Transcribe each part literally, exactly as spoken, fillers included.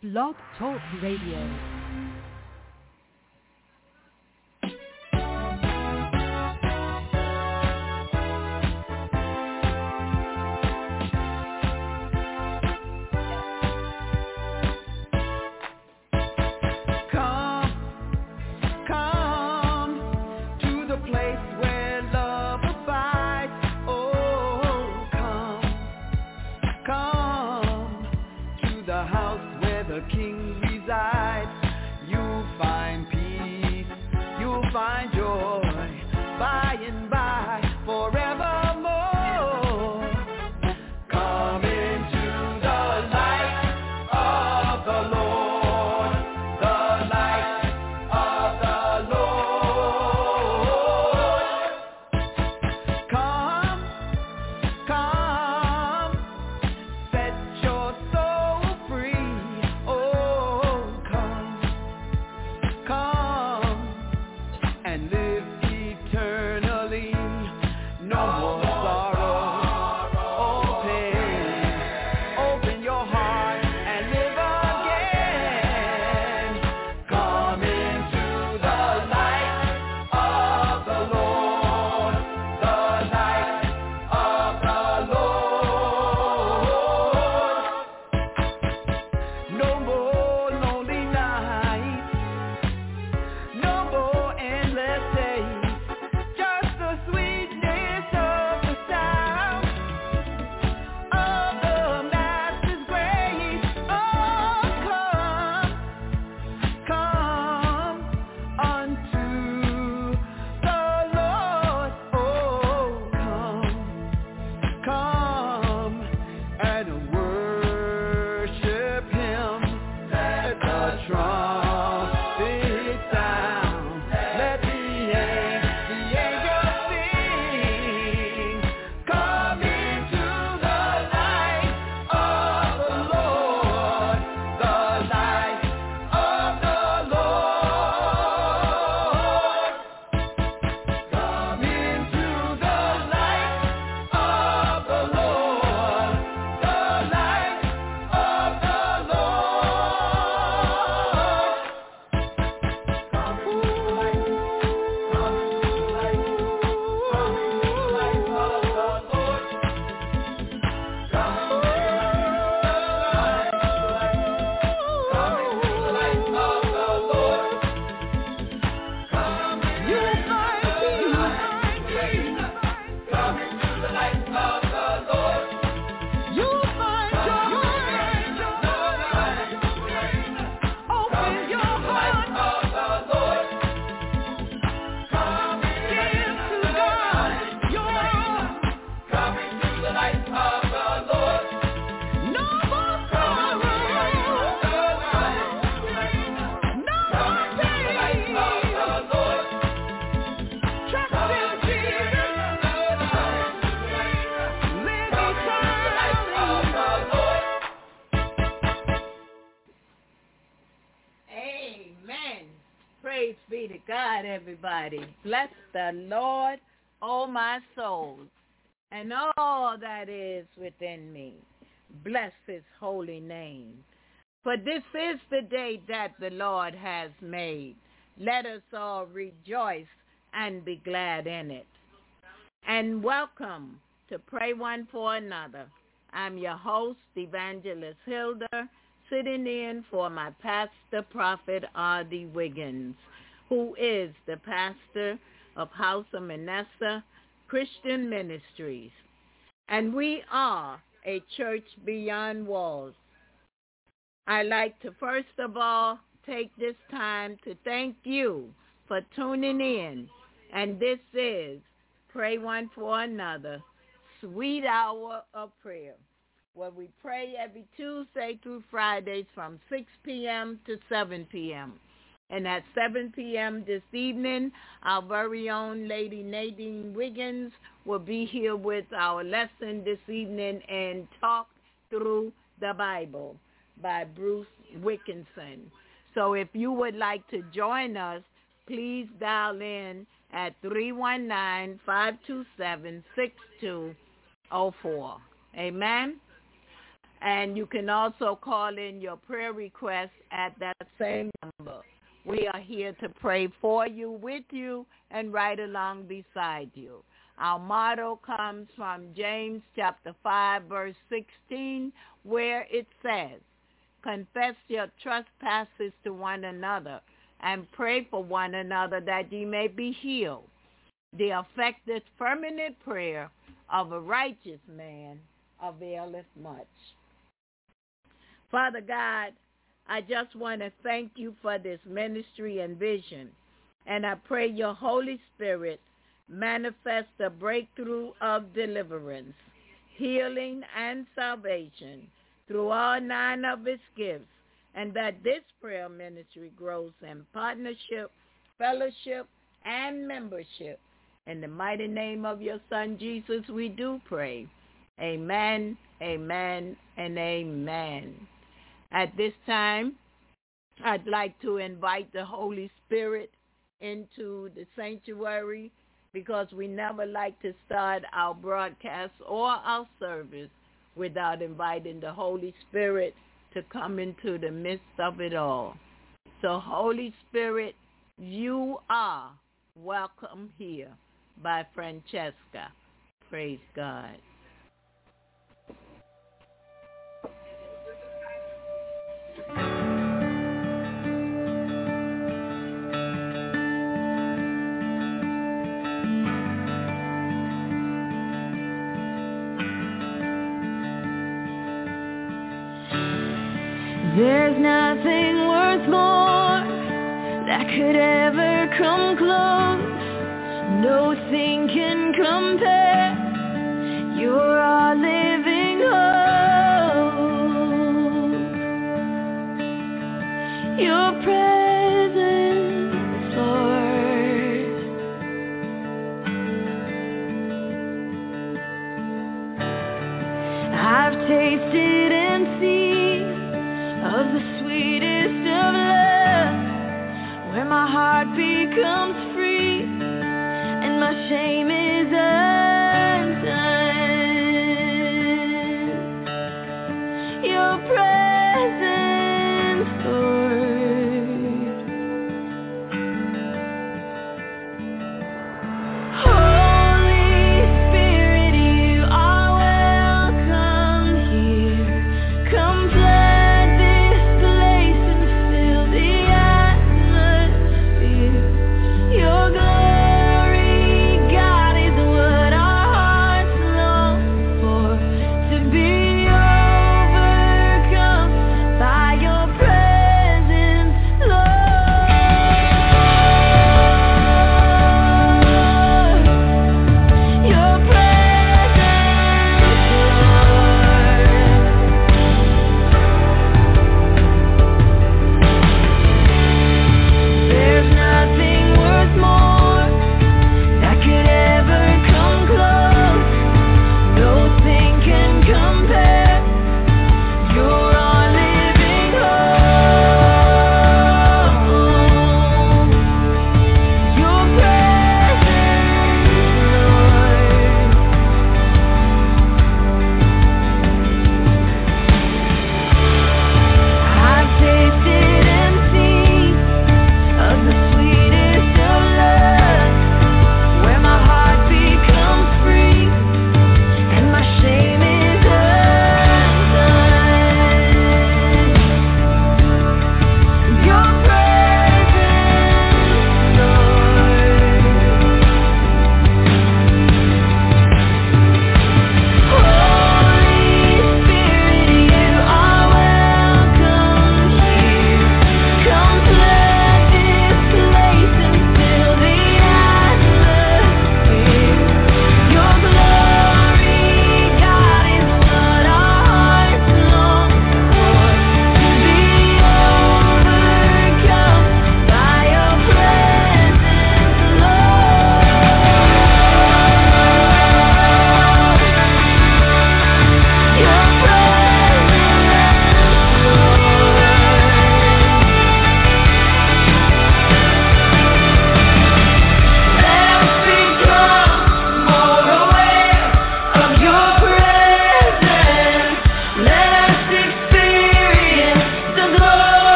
Blog Talk Radio. Everybody, bless the Lord, O my soul, and all that is within me. Bless his holy name. For this is the day that the Lord has made. Let us all rejoice and be glad in it. And welcome to Pray One for Another. I'm your host, Evangelist Hilda, sitting in for my pastor, Prophet R D Wiggins, who is the pastor of House of Manasseh Christian Ministries. And we are a church beyond walls. I'd like to first of all take this time to thank you for tuning in. And this is Pray One for Another, Sweet Hour of Prayer, where we pray every Tuesday through Fridays from six p.m. to seven p.m. And at seven p.m. this evening, our very own Lady Nadine Wiggins will be here with our lesson this evening and Talk Through the Bible by Bruce Wickinson. So if you would like to join us, please dial in at three one nine, five two seven, six two zero four. Amen. And you can also call in your prayer requests at that same number. We are here to pray for you, with you, and right along beside you. Our motto comes from James chapter five, verse sixteen, where it says, confess your trespasses to one another and pray for one another that ye may be healed. The effective fervent prayer of a righteous man availeth much. Father God, I just want to thank you for this ministry and vision. And I pray your Holy Spirit manifest the breakthrough of deliverance, healing, and salvation through all nine of its gifts, and that this prayer ministry grows in partnership, fellowship, and membership. In the mighty name of your Son, Jesus, we do pray. Amen, amen, and amen. At this time, I'd like to invite the Holy Spirit into the sanctuary, because we never like to start our broadcast or our service without inviting the Holy Spirit to come into the midst of it all. So, Holy Spirit, you are welcome here by Francesca. Praise God. There's nothing worth more that could ever come close. Nothing can compare. You're our living hope. Your presence, Lord. I've tasted and seen of the sweetest of love, where my heart becomes free and my shame is undone. Your presence, Lord.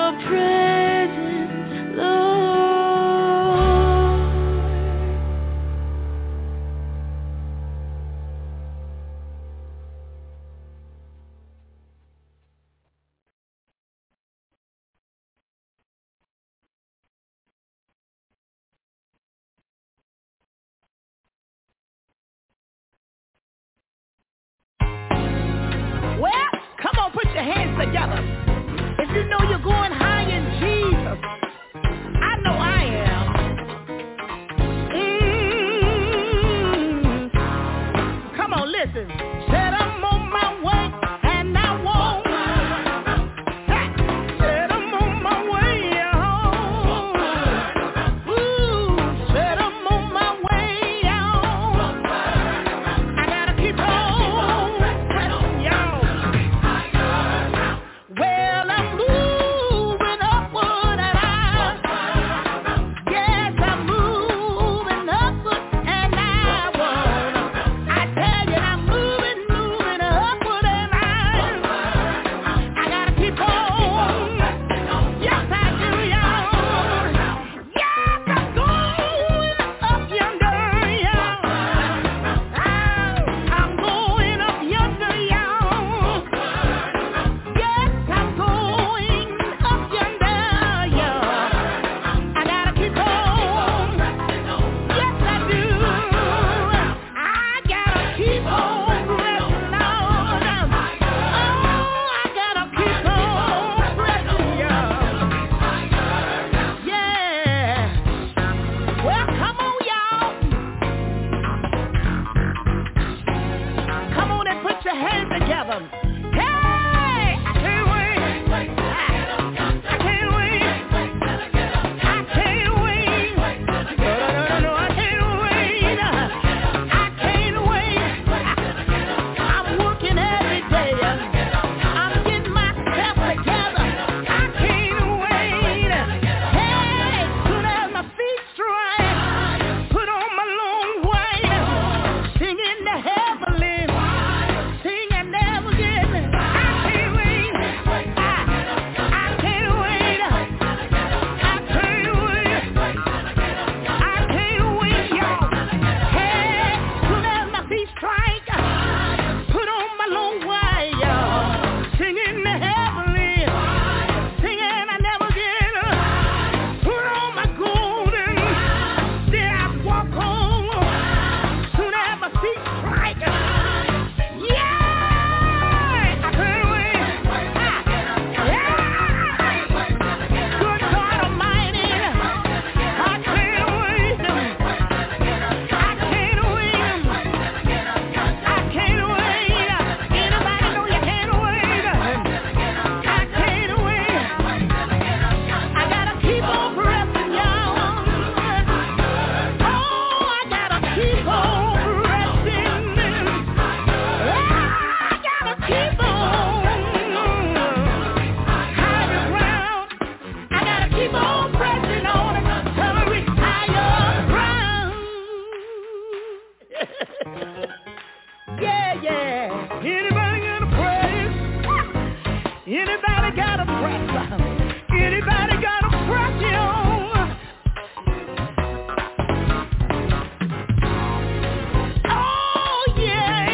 your presence, Lord. Well, come on, put your hands together. If you know you're going high in Jesus, I know I am. Mm. Come on, listen. Said I'm on my way, and I won't. Said I'm on my way home. Ooh, said I'm on my way home. I gotta keep on. Well, I'm moving upward and I, yes, I'm moving upward and I won't. I tell you, I'm moving, moving upward and I, I gotta keep on. Yes, I do, y'all. Yes, I'm going up yonder, y'all. I'm going up yonder, y'all. Yes, I'm going up yonder, yeah. I gotta keep on. Yes, I do. I gotta keep on pressing on. Oh, I gotta keep on pressing, yeah. Yeah. Well, come on, y'all. Come on and put your hands together. Hey, I can't wait. I can't wait. I can't wait. No, no, no, no, I can't wait. I can't wait. I'm working every day. I'm getting myself together. I can't wait. Hey, soon as my feet strike, put on my long white, singing the heavenly, singing never again. I can't wait. I, I can't wait. I can't wait. I can't wait, y'all. Hey, soon as my feet strike, put on my long white, y'all, singing the heavenly, singing I never get. Put on my golden, then I walk home. Soon as my feet strike, yeah, I can't wait. Yeah, good God Almighty, I can't wait. I can't wait. I can't wait. Anybody know you can't wait? I can't wait. I gotta keep on pressing, y'all. Oh, I gotta keep on pressing. I gotta keep on higher ground. I gotta keep on pressing on till I reach higher ground. Yeah, yeah. Anybody got a praise? Anybody got a press? Anybody got a press, y'all? Oh, yeah.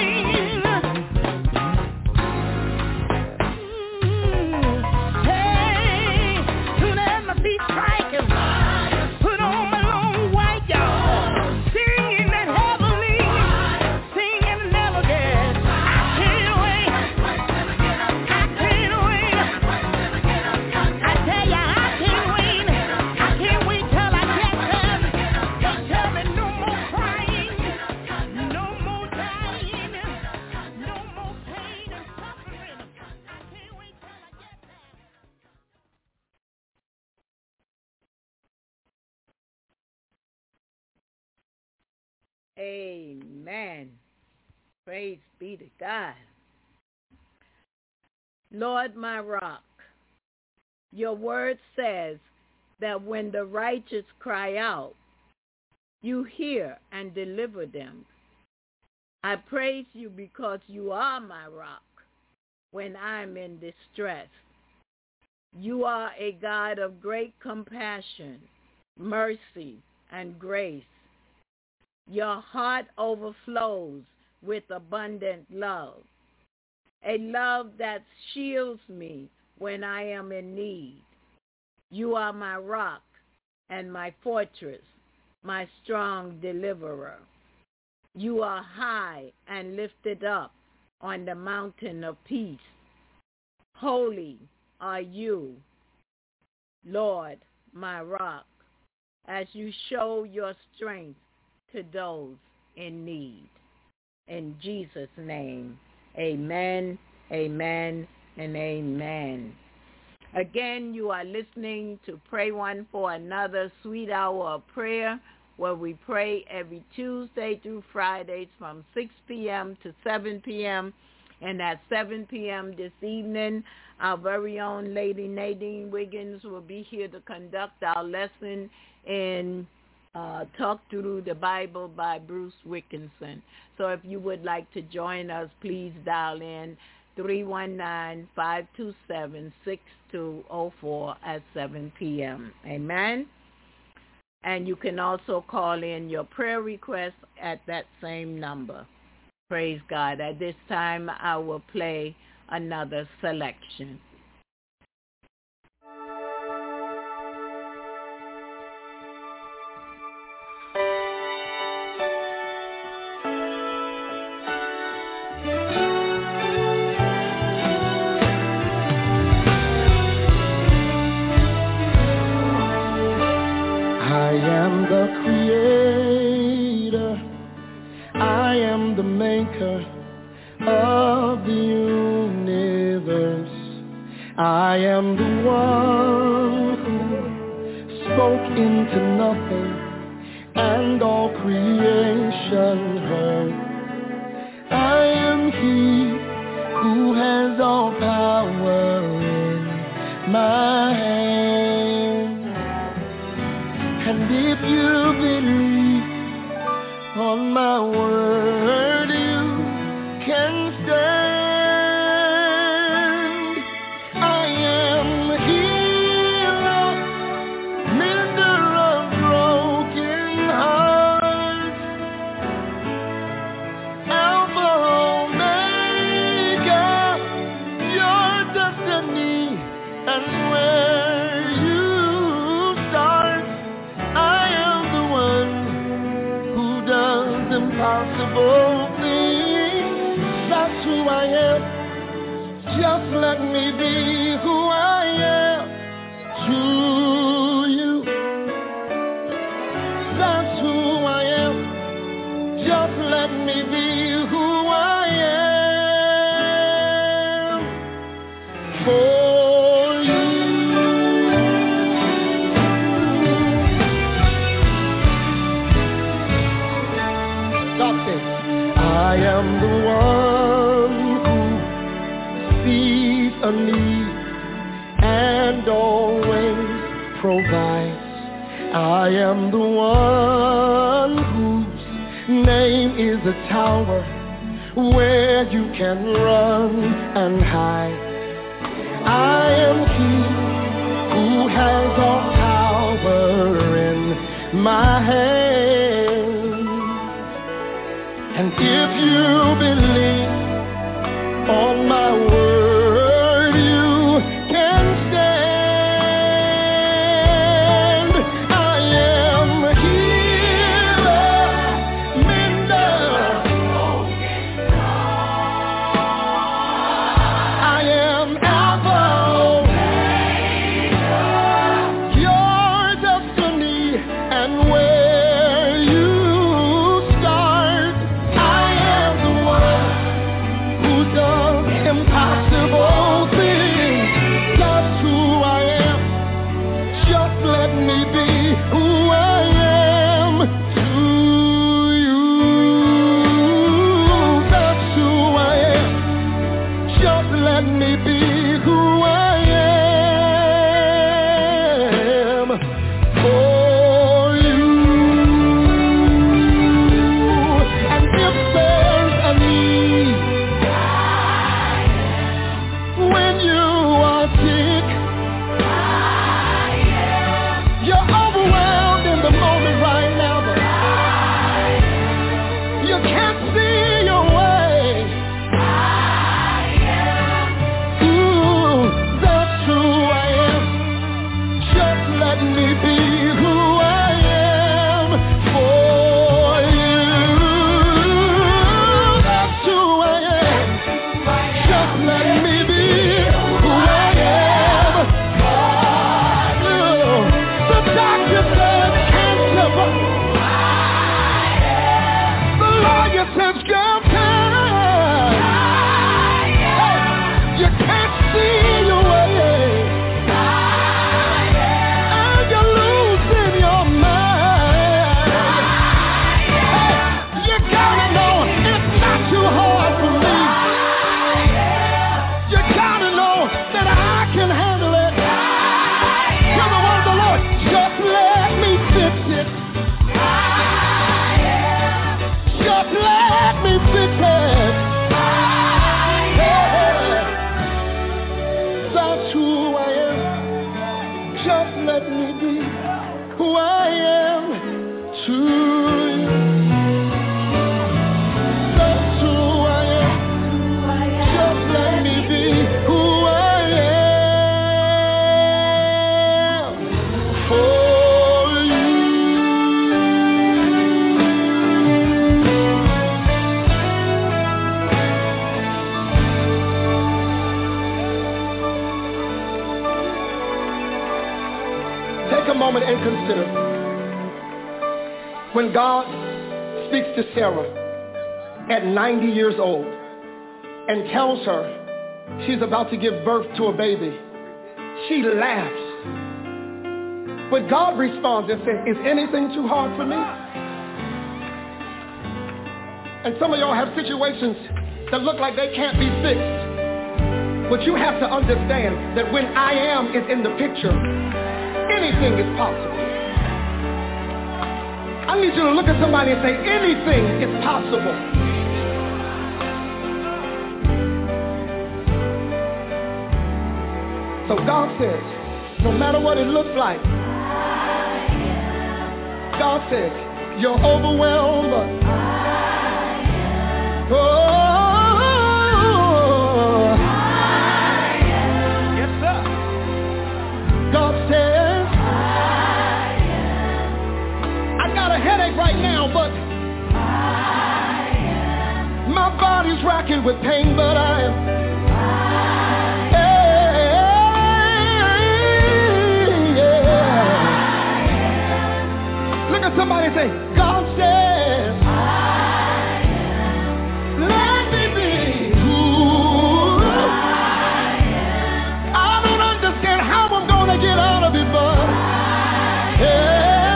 Mm. Hey, soon as my feet strike, put on my long white, y'all, singing that heavenly, singing never get. I can't wait. I can't wait. I tell ya, I can't wait. I can't wait till I get them. They tell me no more crying, no more dying, no more pain and suffering. I can't wait till I get there. Amen. Praise be to God. Lord, my rock, your word says that when the righteous cry out, you hear and deliver them. I praise you because you are my rock when I'm in distress. You are a God of great compassion, mercy, and grace. Your heart overflows with abundant love, a love that shields me when I am in need. You are my rock and my fortress, my strong deliverer. You are high and lifted up on the mountain of peace. Holy are you, Lord, my rock, as you show your strength to those in need. In Jesus' name, amen, amen, and amen. Again, you are listening to Pray One for Another, Sweet Hour of Prayer, where we pray every Tuesday through Fridays from six p.m. to seven p.m. And at seven p.m. this evening, our very own Lady Nadine Wiggins will be here to conduct our lesson in uh, Talk Through the Bible by Bruce Wickinson. So if you would like to join us, please dial in three one nine, five two seven, six two zero four at seven p.m. Amen? And you can also call in your prayer requests at that same number. Praise God. At this time, I will play another selection. I am the creator, I am the maker of the universe. I am the one who spoke into nothing, and all creation heard. I am he who has all power in my hand. And if you believe on my word, you can stand. I am the healer, mender of broken hearts, Alpha, Omega, your destiny, and where you start. I am the one who does impossible things. That's who I am. Just let me be who I am to you. That's who I am. Just let me be who I am for you. God says, I am the one who sees a need and always provides. I am the one whose name is a tower where you can run and hide. I am he who has all power in my hand. And if you believe on my word, you can stand. I am a healer, mender. I am Alpha, Omega, your destiny, and where you start. I am the one who does impossible things. That's who I am. Just let me be who I am to you. That's who I am. Just let me be who I am for you. And if there's a need when you are sick, me be who I am for you. That's who I am. Just let me be who I am for you. The doctor said cancer, but the lawyer says girl time. You can't see your way. And consider when God speaks to Sarah at ninety years old and tells her she's about to give birth to a baby. She laughs, but God responds and says, is anything too hard for me? And some of y'all have situations that look like they can't be fixed, but you have to understand that when I am is in the picture, anything is possible. I need you to look at somebody and say, anything is possible. So God says, no matter what it looks like, God says, you're overwhelmed. Oh, yes, sir. God says, headache right now, but my body's racking with pain, but I am. Hey, yeah. Look at somebody and say, God says, let me be who I don't understand how I'm gonna get out of it, but yeah.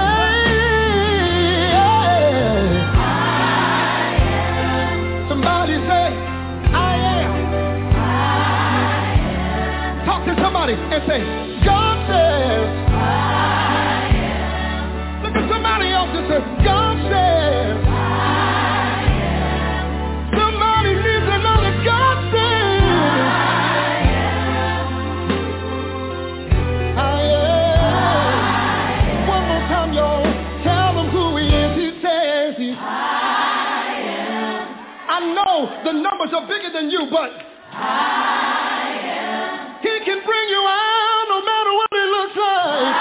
And say, God says, I am. Look at somebody else and say, God says, I am. Somebody needs another God says, I am. I am. One more time, y'all. Tell them who he is. He says, he's, I am. I know the numbers are bigger than you, but I He can bring you out no matter what it looks like.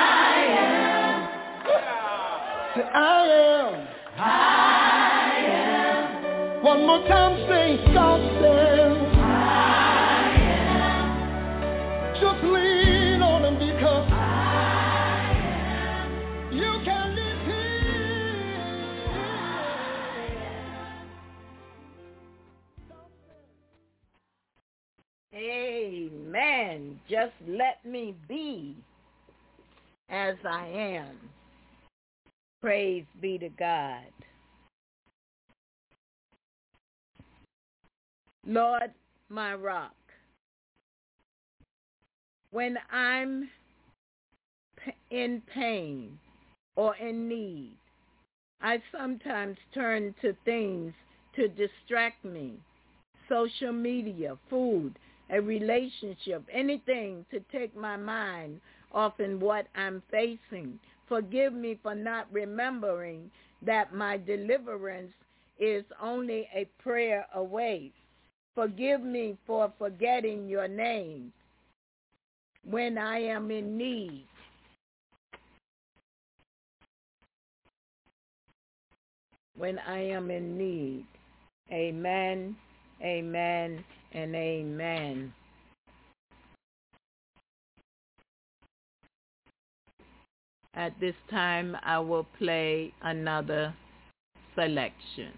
I am. I am. I am. One more time, say, God says, I am. Just lean on him because I am. You can be Amen. Just let me be as I am. Praise be to God. Lord, my rock, when I'm in pain or in need, I sometimes turn to things to distract me. Social media, food, a relationship, anything to take my mind off in what I'm facing. Forgive me for not remembering that my deliverance is only a prayer away. Forgive me for forgetting your name when I am in need. when I am in need. Amen, amen, and amen. At this time, I will play another selection.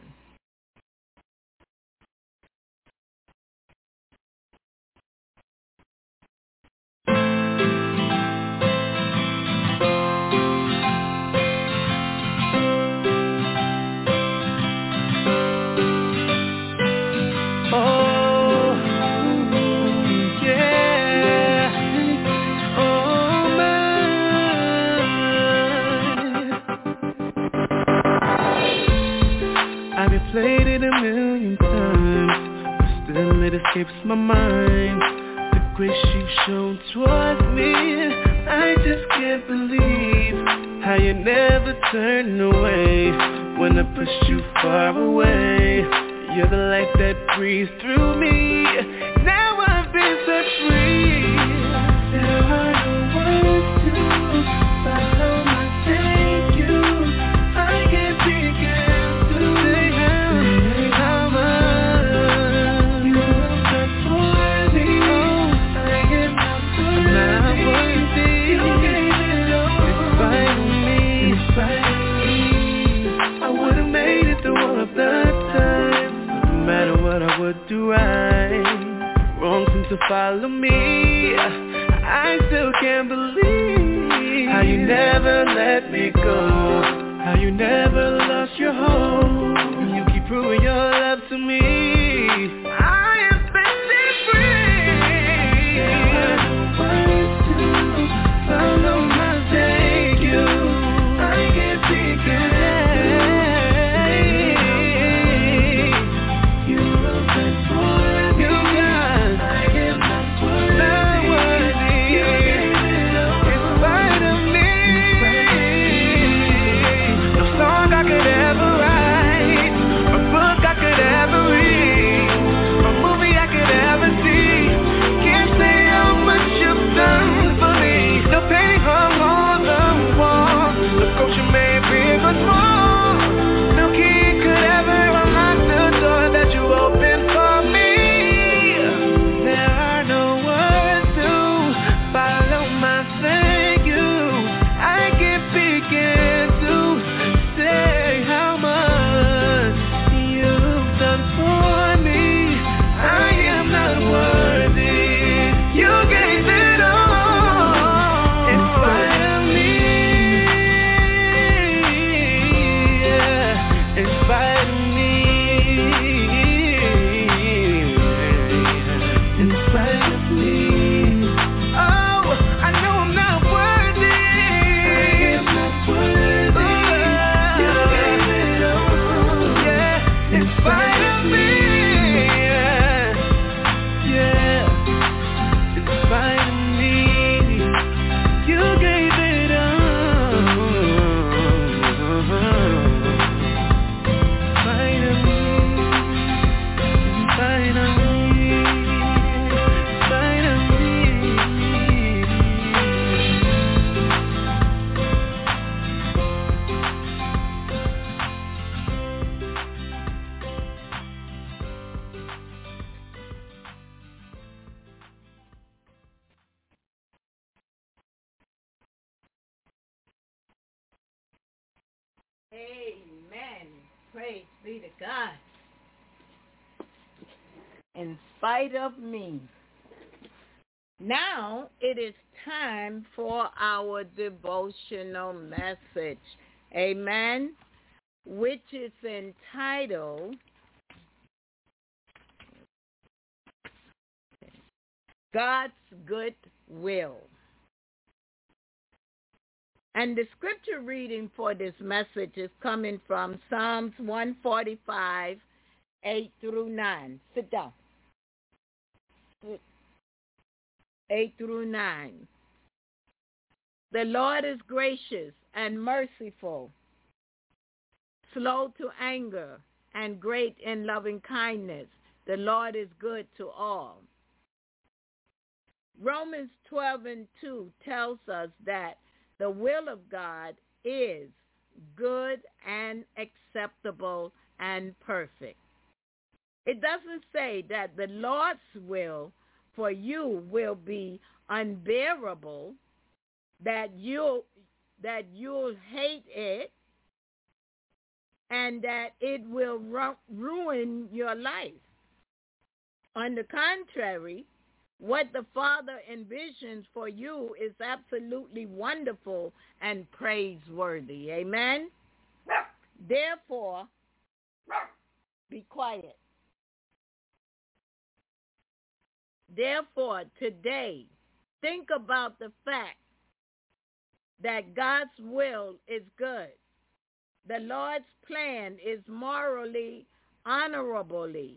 Played it a million times, but still it escapes my mind. The grace you've shown towards me, I just can't believe how you never turned away when I pushed you far away. You're the light that breathes through me. Now I've been set free. There are no words to follow my thank you. I can't begin. What do I wrong seems to follow me? I still can't believe how you never let me go, how you never lost your hope. You keep proving your love to me. I am set free. There are no words to follow my thank you. I can't begin. Amen. Praise be to God. In spite of me. Now it is time for our devotional message. Amen. Which is entitled God's Good Will. And the scripture reading for this message is coming from Psalms one forty-five, eight through nine. Sit down. eight through nine. The Lord is gracious and merciful, slow to anger, and great in loving kindness. The Lord is good to all. Romans twelve and two tells us that the will of God is good and acceptable and perfect. It doesn't say that the Lord's will for you will be unbearable, that you'll, that you'll hate it, and that it will ru- ruin your life. On the contrary, what the Father envisions for you is absolutely wonderful and praiseworthy. Amen? Therefore, be quiet. Therefore, today, think about the fact that God's will is good. The Lord's plan is morally, honorably,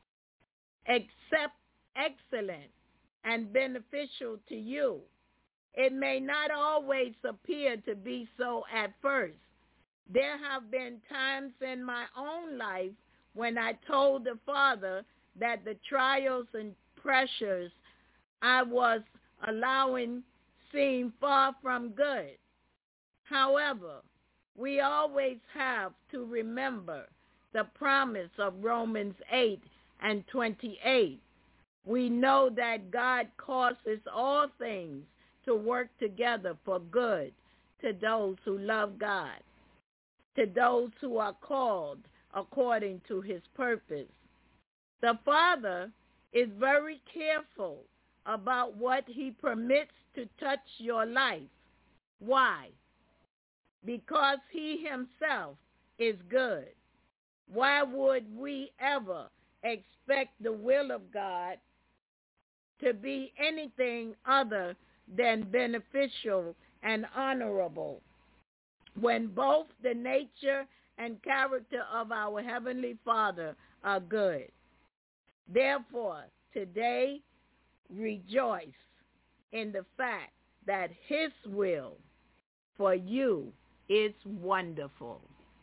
except excellent and beneficial to you. It may not always appear to be so at first. There have been times in my own life when I told the Father that the trials and pressures I was allowing seemed far from good. However, we always have to remember the promise of Romans eight and twenty-eight. We know that God causes all things to work together for good to those who love God, to those who are called according to his purpose. The Father is very careful about what he permits to touch your life. Why? Because he himself is good. Why would we ever expect the will of God to be anything other than beneficial and honorable, when both the nature and character of our Heavenly Father are good? Therefore, today, rejoice in the fact that his will for you is wonderful.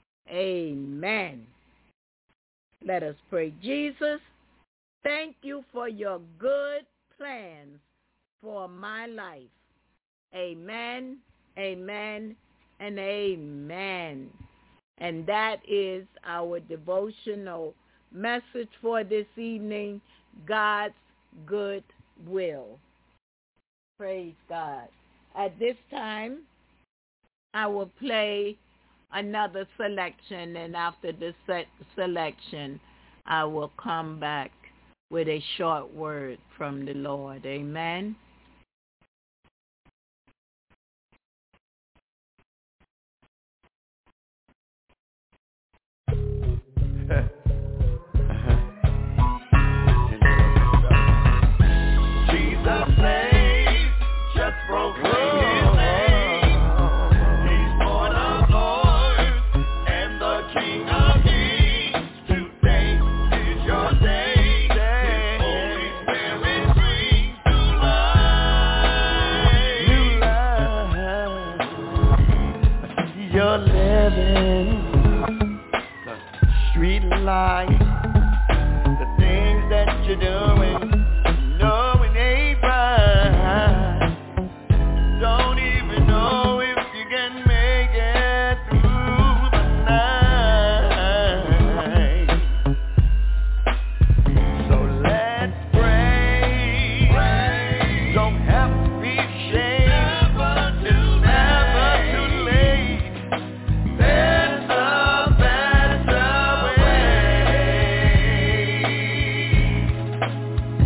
Amen. Let us pray. Jesus, thank you for your good plans for my life. Amen, amen, and amen. And that is our devotional message for this evening, God's good will. Praise God. At this time, I will play another selection, and after the se- selection, I will come back with a short word from the Lord. Amen. Jesus saves, just proclaim his name. He's Lord of lords and the King of kings. Today is your day. His Holy Spirit brings new life. New life. You're living street life. The things that you're doing, know it ain't right. Don't even know if you can make it through the night. So let's pray. pray. Don't have to be ashamed. Never too late. Never too late. There's a better way.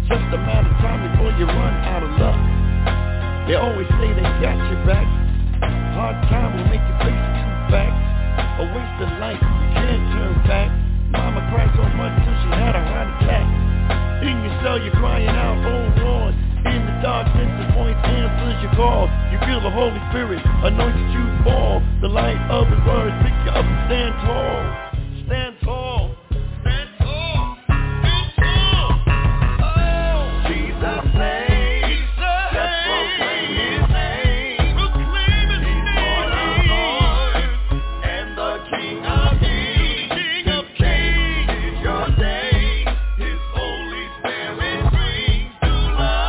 just a matter of time before you run out of luck. They always say they got your back. Hard time will make you face the true facts. A waste of life, you can't turn back. Mama cried so much till she had a heart attack. In your cell you're crying out, oh Lord. In the dark, sense voice answers your call. You feel the Holy Spirit anointed you to fall. The light of His word pick you up and stand tall. Stand tall. Stand tall. Stand tall. Oh, Jesus saves. Just proclaim His name. Proclaim His name. He's Lord of Lords and the King of Kings. King of Kings. Is your day. His Holy Spirit brings to life.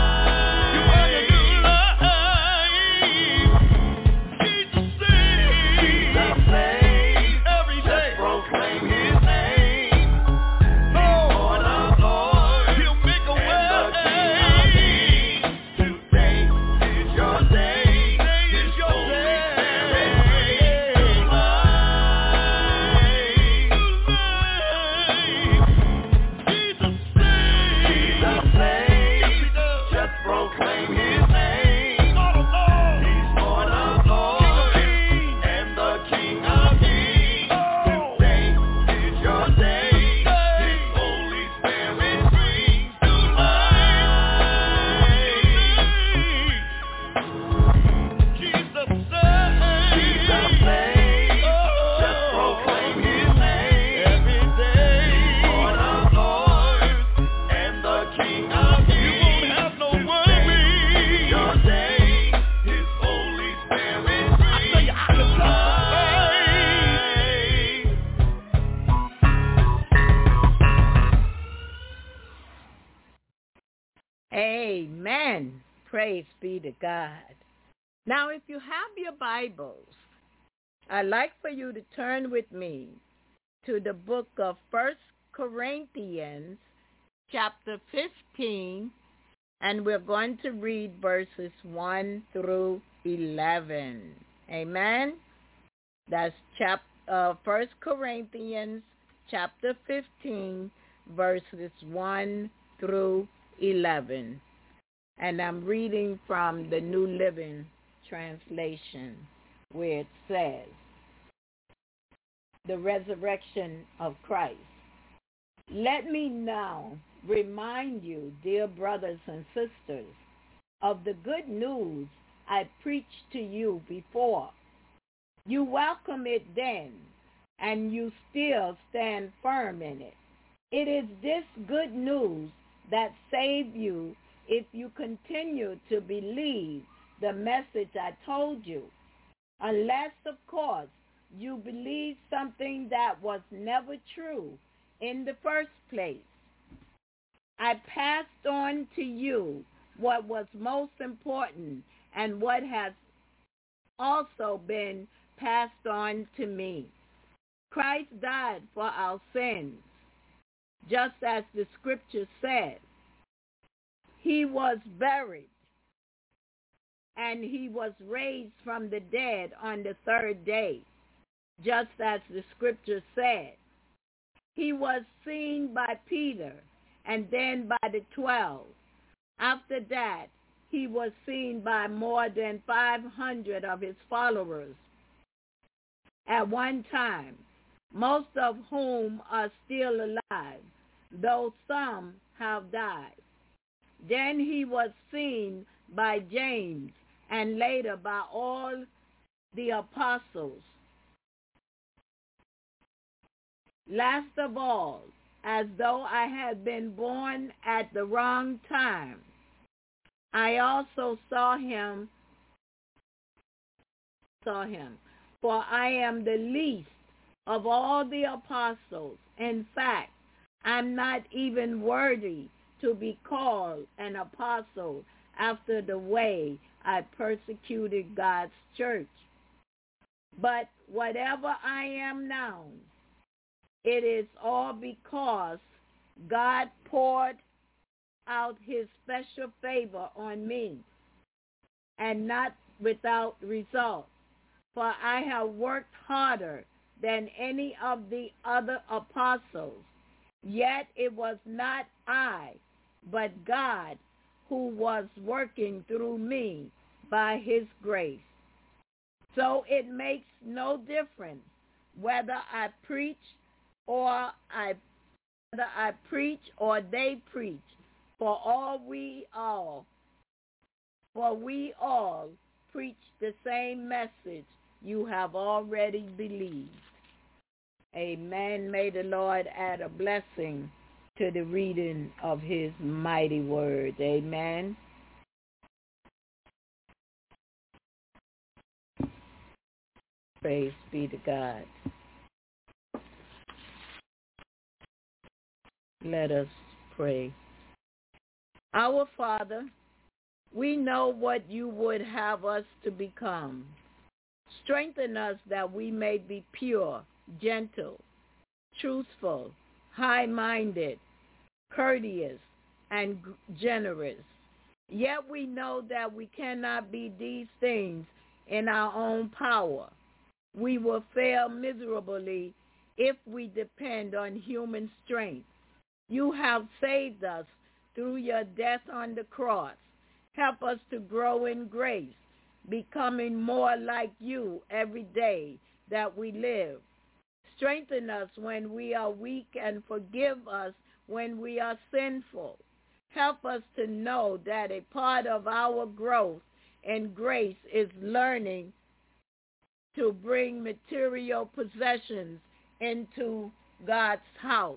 Amen. Praise be to God. Now, if you have your Bibles, I'd like for you to turn with me to the book of First Corinthians, chapter fifteen, and we're going to read verses one through eleven. Amen. That's chap- uh, First Corinthians, chapter fifteen, verses one through eleven. And I'm reading from the New Living Translation, where it says, the resurrection of Christ. Let me now remind you, dear brothers and sisters, of the good news I preached to you before. You welcome it then, and you still stand firm in it. It is this good news that saved you if you continue to believe the message I told you, unless, of course, you believe something that was never true in the first place. I passed on to you what was most important and what has also been passed on to me. Christ died for our sins, just as the scripture said. He was buried, and he was raised from the dead on the third day, just as the scripture said. He was seen by Peter and then by the twelve. After that, he was seen by more than five hundred of his followers at one time, most of whom are still alive, though some have died. Then he was seen by James and later by all the apostles. Last of all, as though I had been born at the wrong time, I also saw him, saw him, for I am the least of all the apostles. In fact, I'm not even worthy to be called an apostle after the way I persecuted God's church. But whatever I am now, it is all because God poured out his special favor on me, and not without result. For I have worked harder than any of the other apostles, yet it was not I but God, who was working through me by his grace. So it makes no difference whether I preach or I whether I preach or they preach, for all we all for we all preach the same message you have already believed. Amen. May the Lord add a blessing to the reading of his mighty word. Amen. Praise be to God. Let us pray. Our Father, we know what you would have us to become. Strengthen us that we may be pure, gentle, truthful, high-minded, courteous, and generous. Yet we know that we cannot be these things in our own power. We will fail miserably if we depend on human strength. You have saved us through your death on the cross. Help us to grow in grace, becoming more like you every day that we live. Strengthen us when we are weak and forgive us when we are sinful. Help us to know that a part of our growth in grace is learning to bring material possessions into God's house,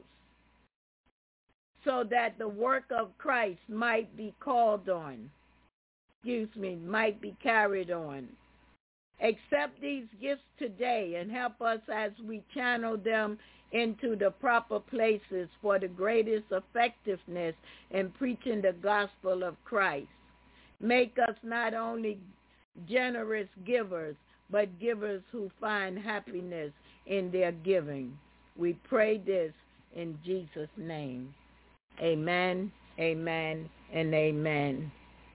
so that the work of Christ might be called on, excuse me, might be carried on. Accept these gifts today and help us as we channel them into the proper places for the greatest effectiveness in preaching the gospel of Christ. Make us not only generous givers, but givers who find happiness in their giving. We pray this in Jesus' name. Amen, amen, and amen.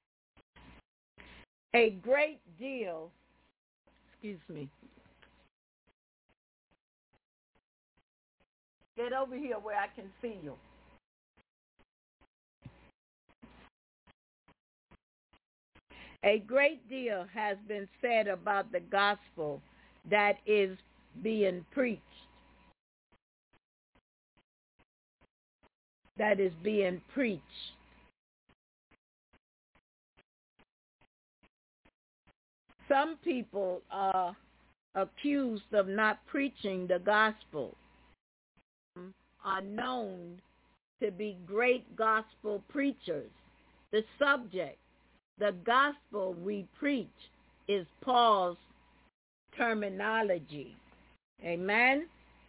A great deal, excuse me. Get over here where I can see you. A great deal has been said about the gospel that is being preached. That is being preached. Some people are accused of not preaching the gospel, are known to be great gospel preachers. The subject, the gospel we preach, is Paul's terminology. Amen?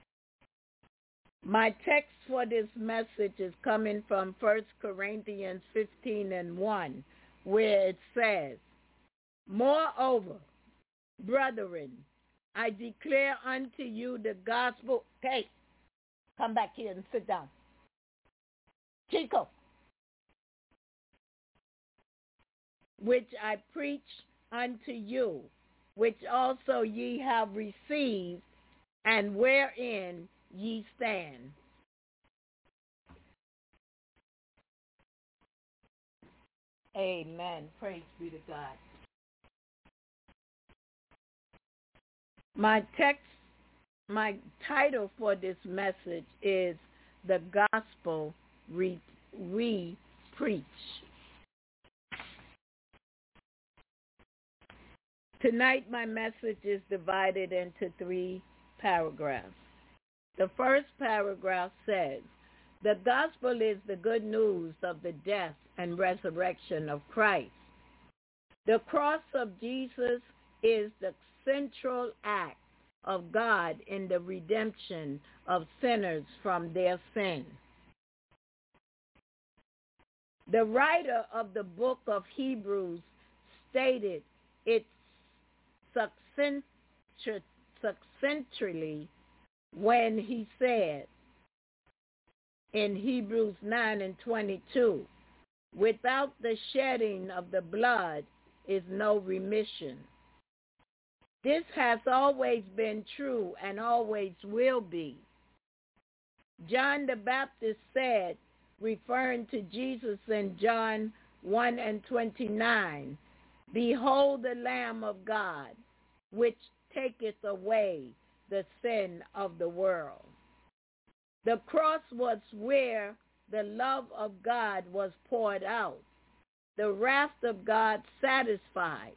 My text for this message is coming from First Corinthians fifteen and one, where it says, "Moreover, brethren, I declare unto you the gospel." Okay, come back here and sit down. Chico. "Which I preach unto you, which also ye have received, and wherein ye stand." Amen. Praise be to God. My text, my title for this message is "The Gospel We, we Preach." Tonight my message is divided into three paragraphs. The first paragraph says, "The gospel is the good news of the death and resurrection of Christ. The cross of Jesus is the central act of God in the redemption of sinners from their sin." The writer of the book of Hebrews stated it succinctly when he said in Hebrews nine and twenty-two, "Without the shedding of the blood is no remission." This has always been true and always will be. John the Baptist said, referring to Jesus in John one and twenty-nine. Behold the Lamb of God, which taketh away the sin of the world. The cross was where the love of God was poured out, the wrath of God satisfied,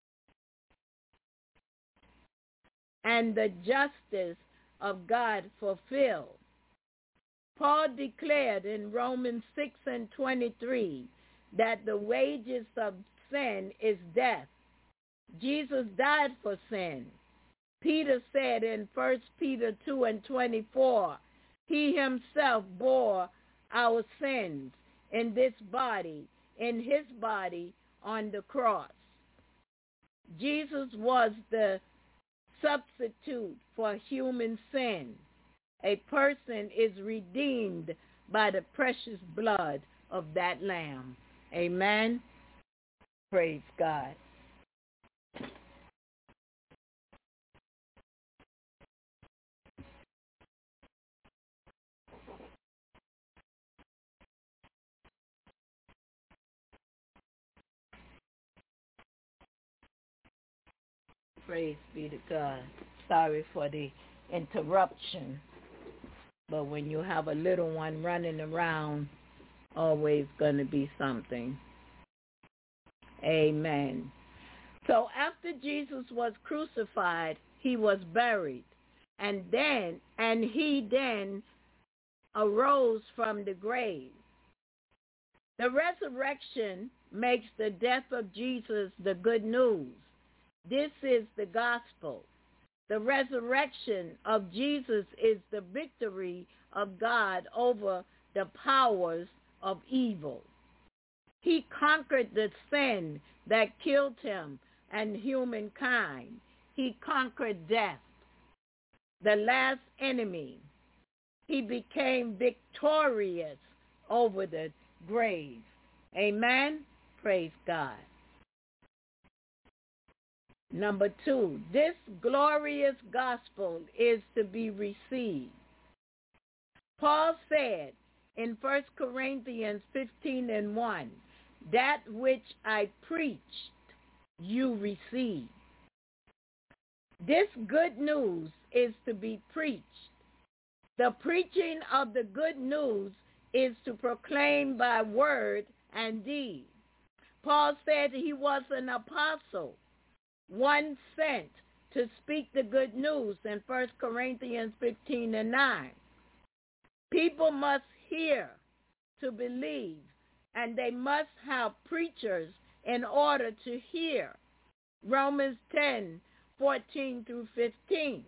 and the justice of God fulfilled. Paul declared in Romans six and twenty-three that the wages of sin is death. Jesus died for sin. Peter said in First Peter two and twenty-four, he himself bore our sins in this body, in his body on the cross. Jesus was the substitute for human sin. A person is redeemed by the precious blood of that Lamb. Amen. Praise God. Praise be to God. Sorry for the interruption. But when you have a little one running around, always going to be something. Amen. So after Jesus was crucified, he was buried. And then, and he then arose from the grave. The resurrection makes the death of Jesus the good news. This is the gospel. The resurrection of Jesus is the victory of God over the powers of evil. He conquered the sin that killed him and humankind. He conquered death, the last enemy. He became victorious over the grave. Amen? Praise God. Number two, this glorious gospel is to be received. Paul said in First Corinthians fifteen and one, that which I preached, you received. This good news is to be preached. The preaching of the good news is to proclaim by word and deed. Paul said he was an apostle, one sent to speak the good news in First Corinthians fifteen and nine. People must hear to believe, and they must have preachers in order to hear. Romans ten, fourteen through fifteen.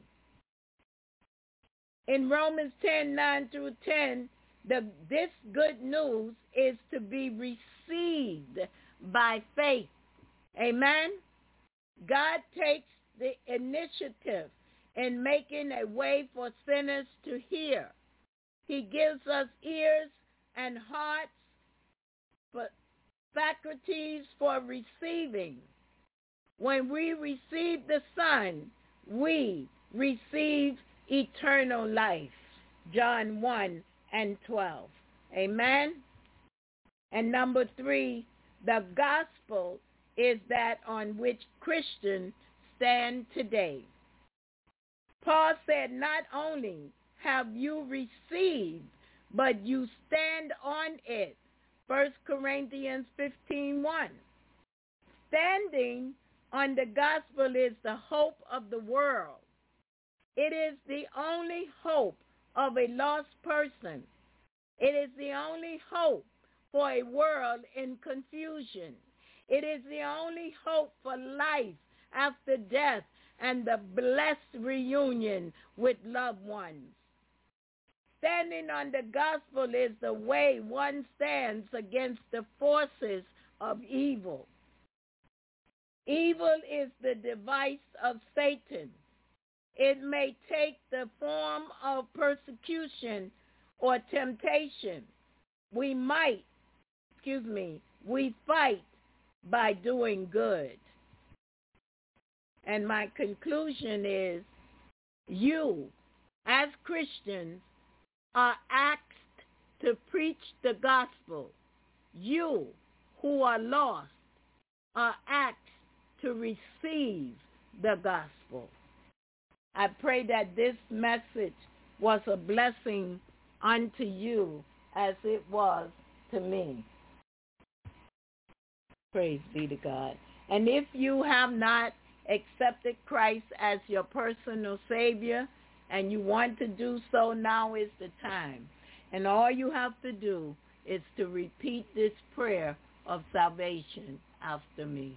In Romans ten, nine through ten, the, this good news is to be received by faith. Amen? God takes the initiative in making a way for sinners to hear. He gives us ears and hearts, for faculties for receiving. When we receive the Son, we receive eternal life. John one and twelve. Amen? And number three, the gospel is that on which Christians stand today. Paul said, not only have you received, but you stand on it. First Corinthians fifteen one. Standing on the gospel is the hope of the world. It is the only hope of a lost person. It is the only hope for a world in confusion. It is the only hope for life after death and the blessed reunion with loved ones. Standing on the gospel is the way one stands against the forces of evil. Evil is the device of Satan. It may take the form of persecution or temptation. We might, excuse me, we fight by doing good. And my conclusion is, you, as Christians, are asked to preach the gospel. You who are lost are asked to receive the gospel. I pray that this message was a blessing unto you as it was to me. Praise be to God. And if you have not accepted Christ as your personal Savior and you want to do so, now is the time. And all you have to do is to repeat this prayer of salvation after me.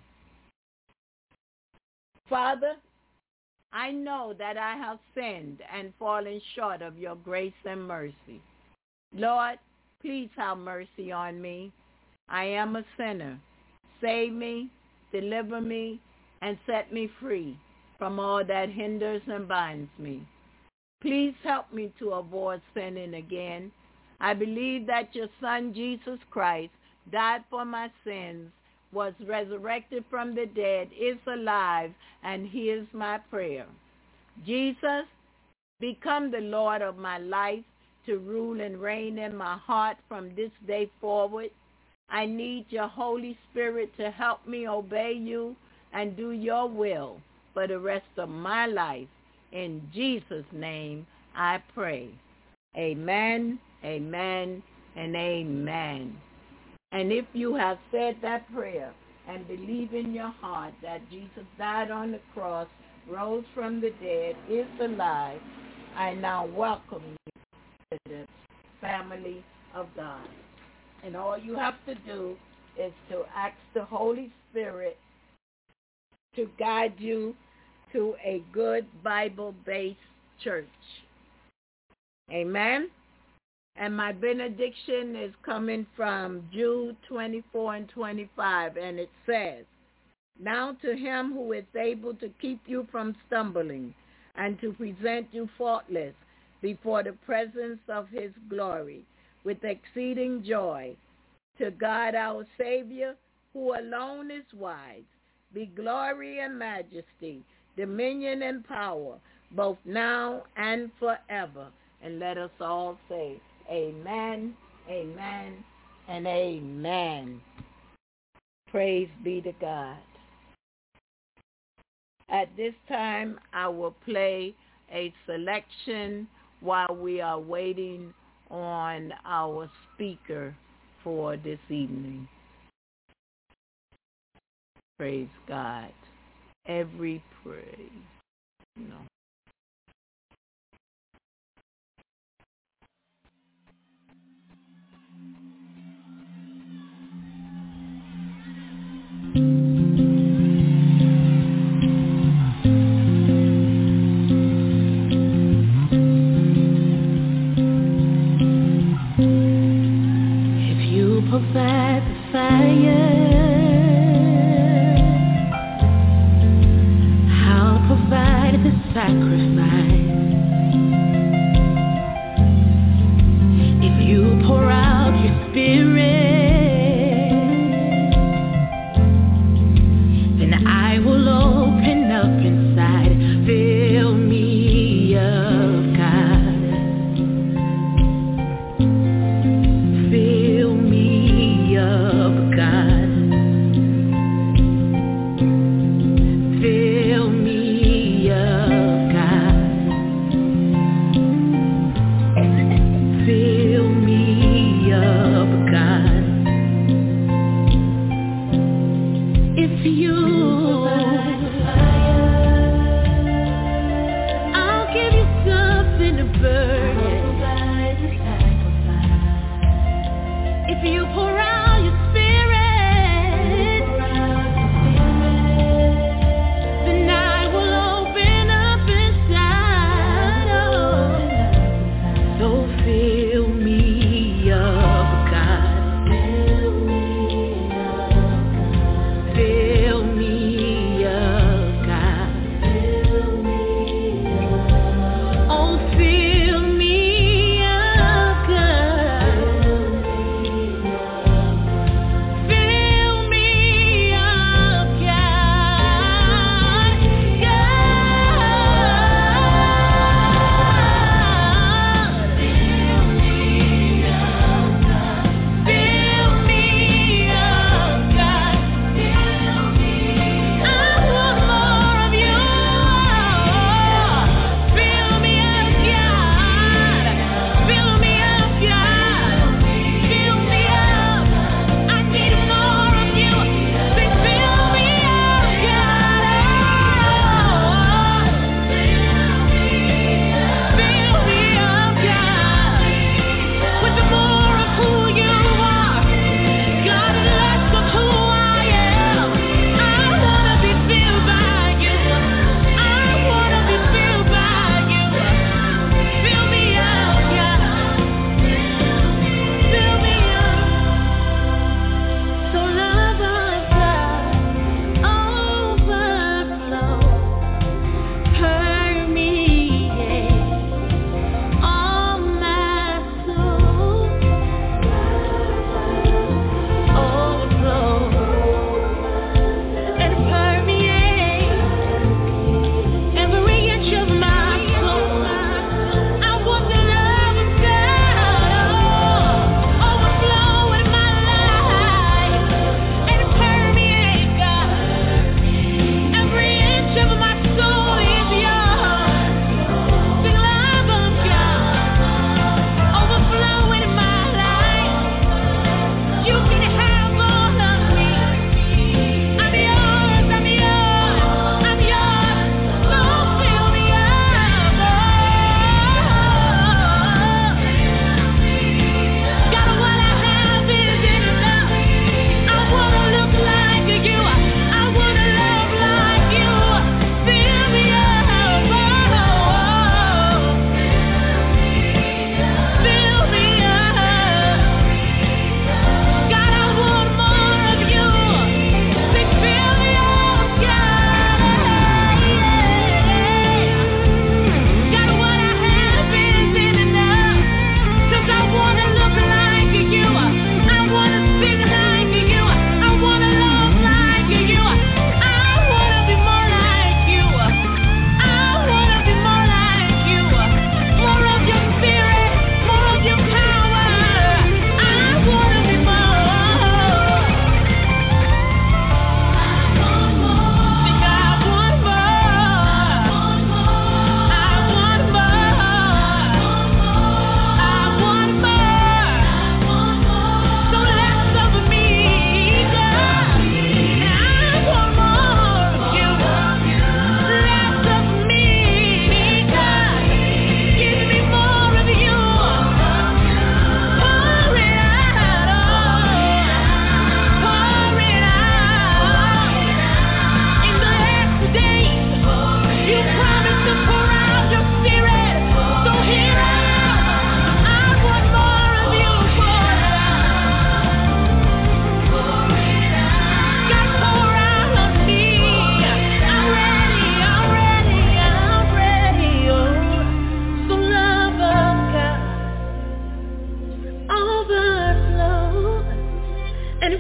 Father, I know that I have sinned and fallen short of your grace and mercy. Lord, please have mercy on me. I am a sinner. Save me, deliver me, and set me free from all that hinders and binds me. Please help me to avoid sinning again. I believe that your Son, Jesus Christ, died for my sins, was resurrected from the dead, is alive, and hears my prayer. Jesus, become the Lord of my life to rule and reign in my heart from this day forward. I need your Holy Spirit to help me obey you and do your will for the rest of my life. In Jesus' name I pray. Amen, amen, and amen. And if you have said that prayer and believe in your heart that Jesus died on the cross, rose from the dead, is alive, I now welcome you to the family of God. And all you have to do is to ask the Holy Spirit to guide you to a good Bible-based church. Amen? And my benediction is coming from Jude twenty-four and twenty-five, and it says, now to him who is able to keep you from stumbling and to present you faultless before the presence of his glory with exceeding joy, to God our Savior, who alone is wise, be glory and majesty, dominion and power, both now and forever. And let us all say, amen, amen, and amen. Praise be to God. At this time, I will play a selection while we are waiting on our speaker for this evening. Praise God. Every praise. No. Provide the fire, I'll provide the sacrifice. If you pour out your spirit, then I will open up inside. Fill me up, God. Fill me up, God. Fill me up, God.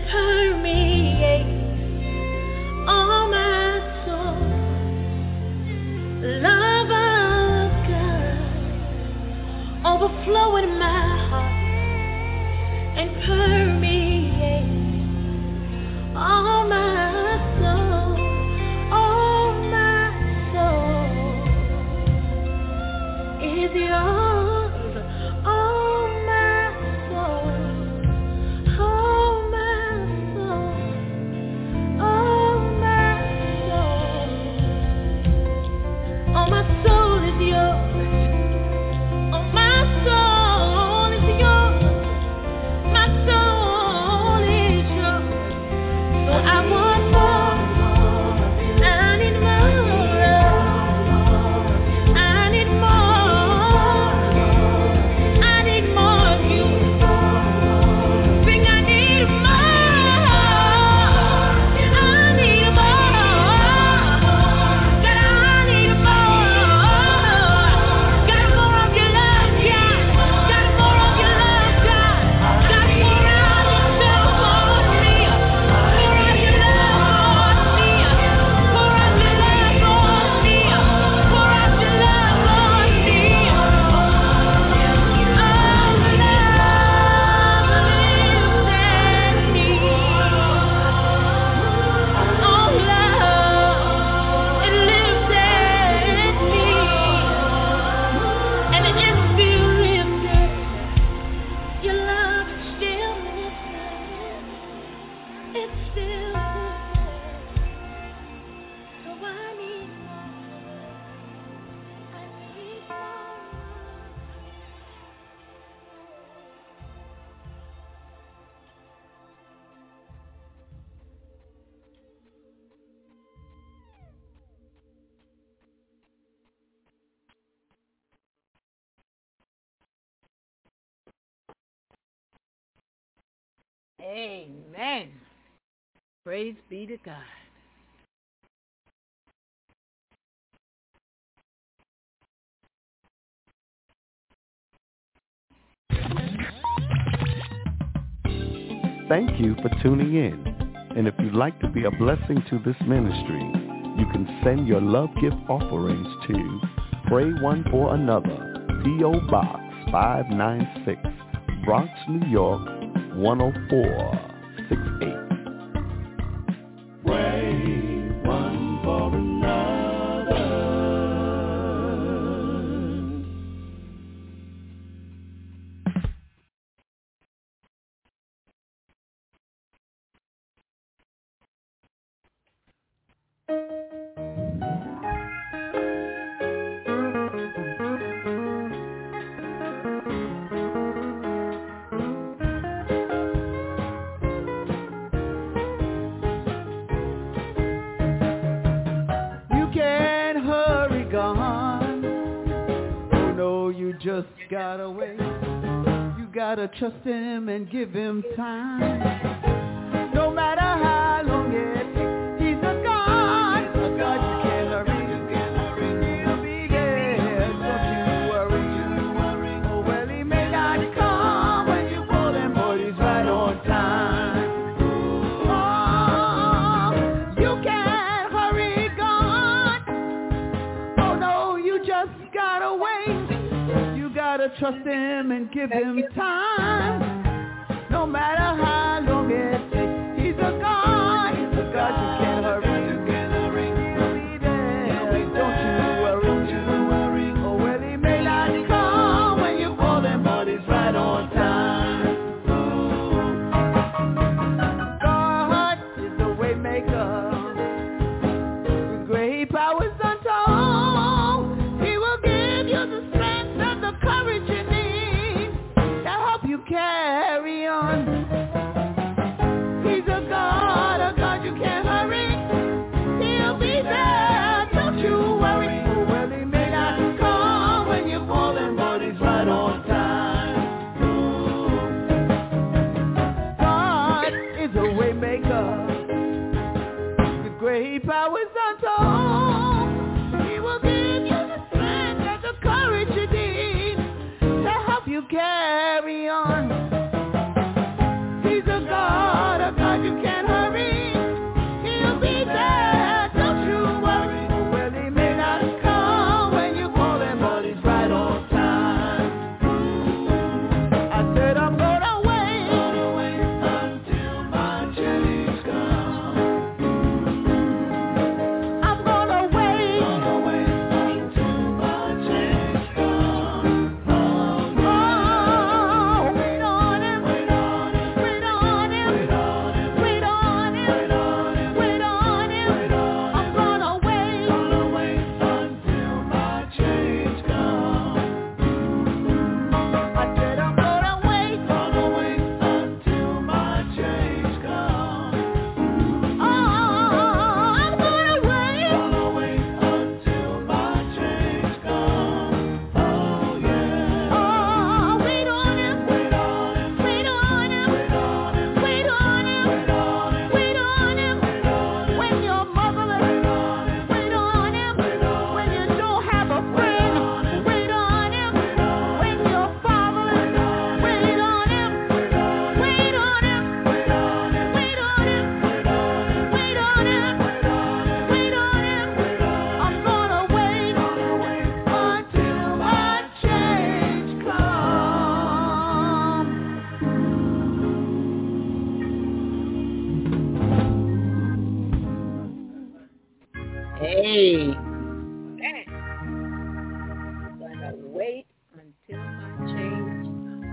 permeates all my soul. Love of God overflow in my heart and permeate all my soul, all my soul is yours, all my soul, all my soul, all my soul, all my soul is yours, all my soul is yours, my soul is yours. So I want more, I need more, I need more, I need more of you. Sing, I need more, I need more, God, I need more, got more of your love, God, got more of your love, God, got more out yourself on me, more of your love on me, more of your love on me, more of your love on me. Oh, love lives in me. Oh, love, it lives in me. And it's still lifted. Your love is still lifted. It's still lifted. So I need more. I need more. Amen. Praise be to God. Thank you for tuning in. And if you'd like to be a blessing to this ministry, you can send your love gift offerings to Pray One for Another, P O. Box five ninety-six, Bronx, New York, one oh four six eight. Pray one for another. You can't hurry gone. Oh no, you just gotta wait. You gotta trust him and give him time. No matter how long it takes, he's a God, a God you can't hurry. He'll be there, don't you worry. Oh well, he may not come when you want him, but he's right on time. Oh, you can't hurry gone. Oh no, you just gotta wait. You gotta trust him and give him time. No matter how long it takes, he's a God, he's a God you can't hurry. He'll be there, don't you worry. Oh well, he may not come when you want him, but he's right on time. God is the way maker. With great powers untold, he will give you the strength and the courage you need to help you carry on. He's a God, a God you can't hurry. He'll be there, don't you worry. Oh well, he may not come when you want him, but he's right on time. God is a way maker. With great powers untold, he will give you the strength and the courage you need to help you carry on. He's a God, a God Amen. I'm going to wait until my change.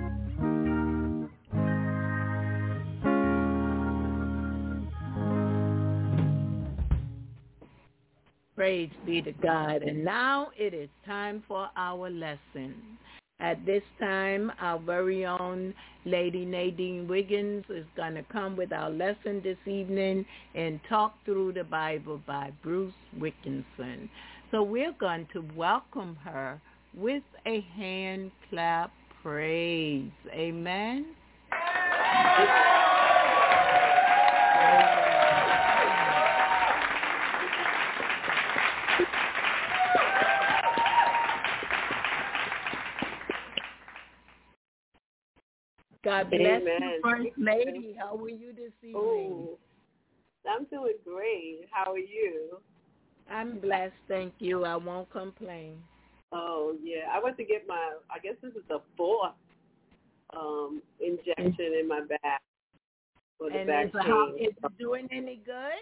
Praise be to God. And now it is time for our lesson. At this time, our very own Lady Nadine Wiggins is going to come with our lesson this evening and Talk Through the Bible by Bruce Wilkinson. So we're going to welcome her with a hand clap praise. Amen. God bless Amen. you, First Lady. How are you this evening? Oh, I'm doing great. How are you? I'm blessed, thank you. I won't complain. Oh, yeah. I went to get my, I guess this is the fourth um, injection in my back for the and back is, pain. how, is it doing any good?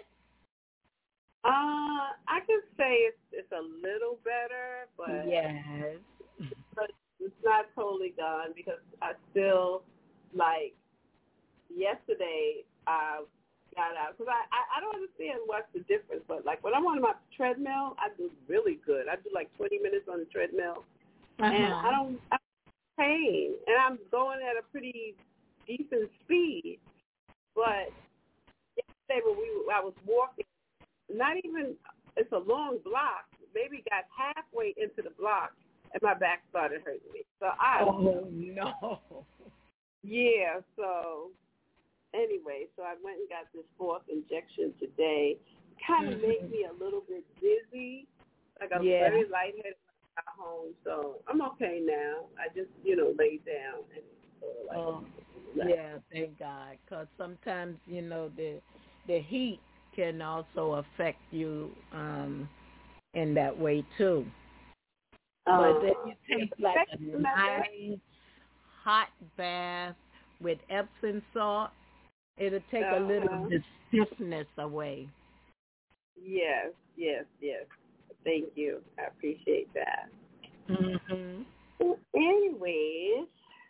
Uh, I can say it's, it's a little better, but yes. but it's not totally gone because I still, like, yesterday I got out. Because I, I, I don't understand what's the difference, but, like, when I'm on my treadmill, I do really good. I do, like, twenty minutes on the treadmill, uh-huh. and I don't I don't have pain, and I'm going at a pretty decent speed. But yesterday when we, I was walking, not even, it's a long block, maybe got halfway into the block, and my back started hurting me. So I, oh, no. Yeah, so anyway, so I went and got this fourth injection today. Kind of mm-hmm. made me a little bit dizzy. Like I was yeah. very lightheaded when I got home, so I'm okay now. I just, you know, laid down. And uh, like, oh, yeah, thank God. Because sometimes, you know, the the heat can also affect you um, in that way, too. Uh, but then you take like a nice hot bath with Epsom salt. It'll take uh-huh. a little of the stiffness away. Yes, yes, yes. Thank you. I appreciate that. Mm-hmm. Well, anyways,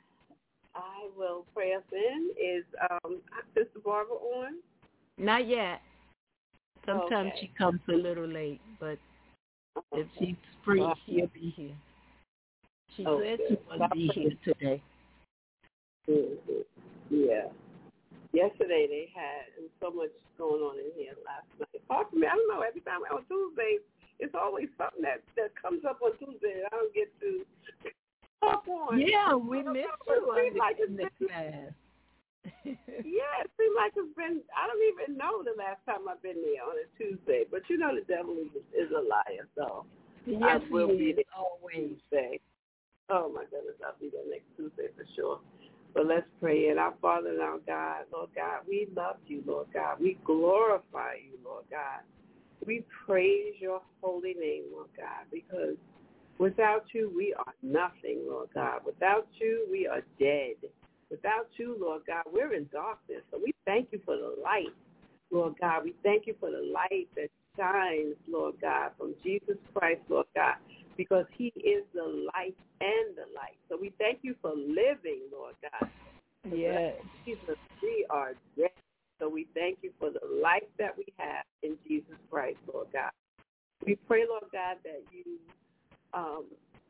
I will pray us in. Is um, Sister Barbara on? Not yet. Sometimes okay. she comes a little late, but if she's free, well, she'll be here. She okay. said she would be here today. Mm-hmm. Yeah. Yesterday they had so much going on in here last night. Talk to me. I don't know. Every time on Tuesdays, it's always something that, that comes up on Tuesday that I don't get to talk on. Yeah, we missed you on like in the class. Yeah, it seems like it's been, I don't even know the last time I've been there on a Tuesday. But you know the devil is, is a liar, so yes, I will he be is, there always. Tuesday. Oh, my goodness, I'll be there next Tuesday for sure. But let's pray. And our Father and our God, Lord God, we love you, Lord God. We glorify you, Lord God. We praise your holy name, Lord God, because without you, we are nothing, Lord God. Without you, we are dead. Without you, Lord God, we're in darkness. So we thank you for the light, Lord God. We thank you for the light that shines, Lord God, from Jesus Christ, Lord God, because he is the light and the light. So we thank you for living, Lord God. Yes. Jesus, we are dead. So we thank you for the life that we have in Jesus Christ, Lord God. We pray, Lord God, that you, um,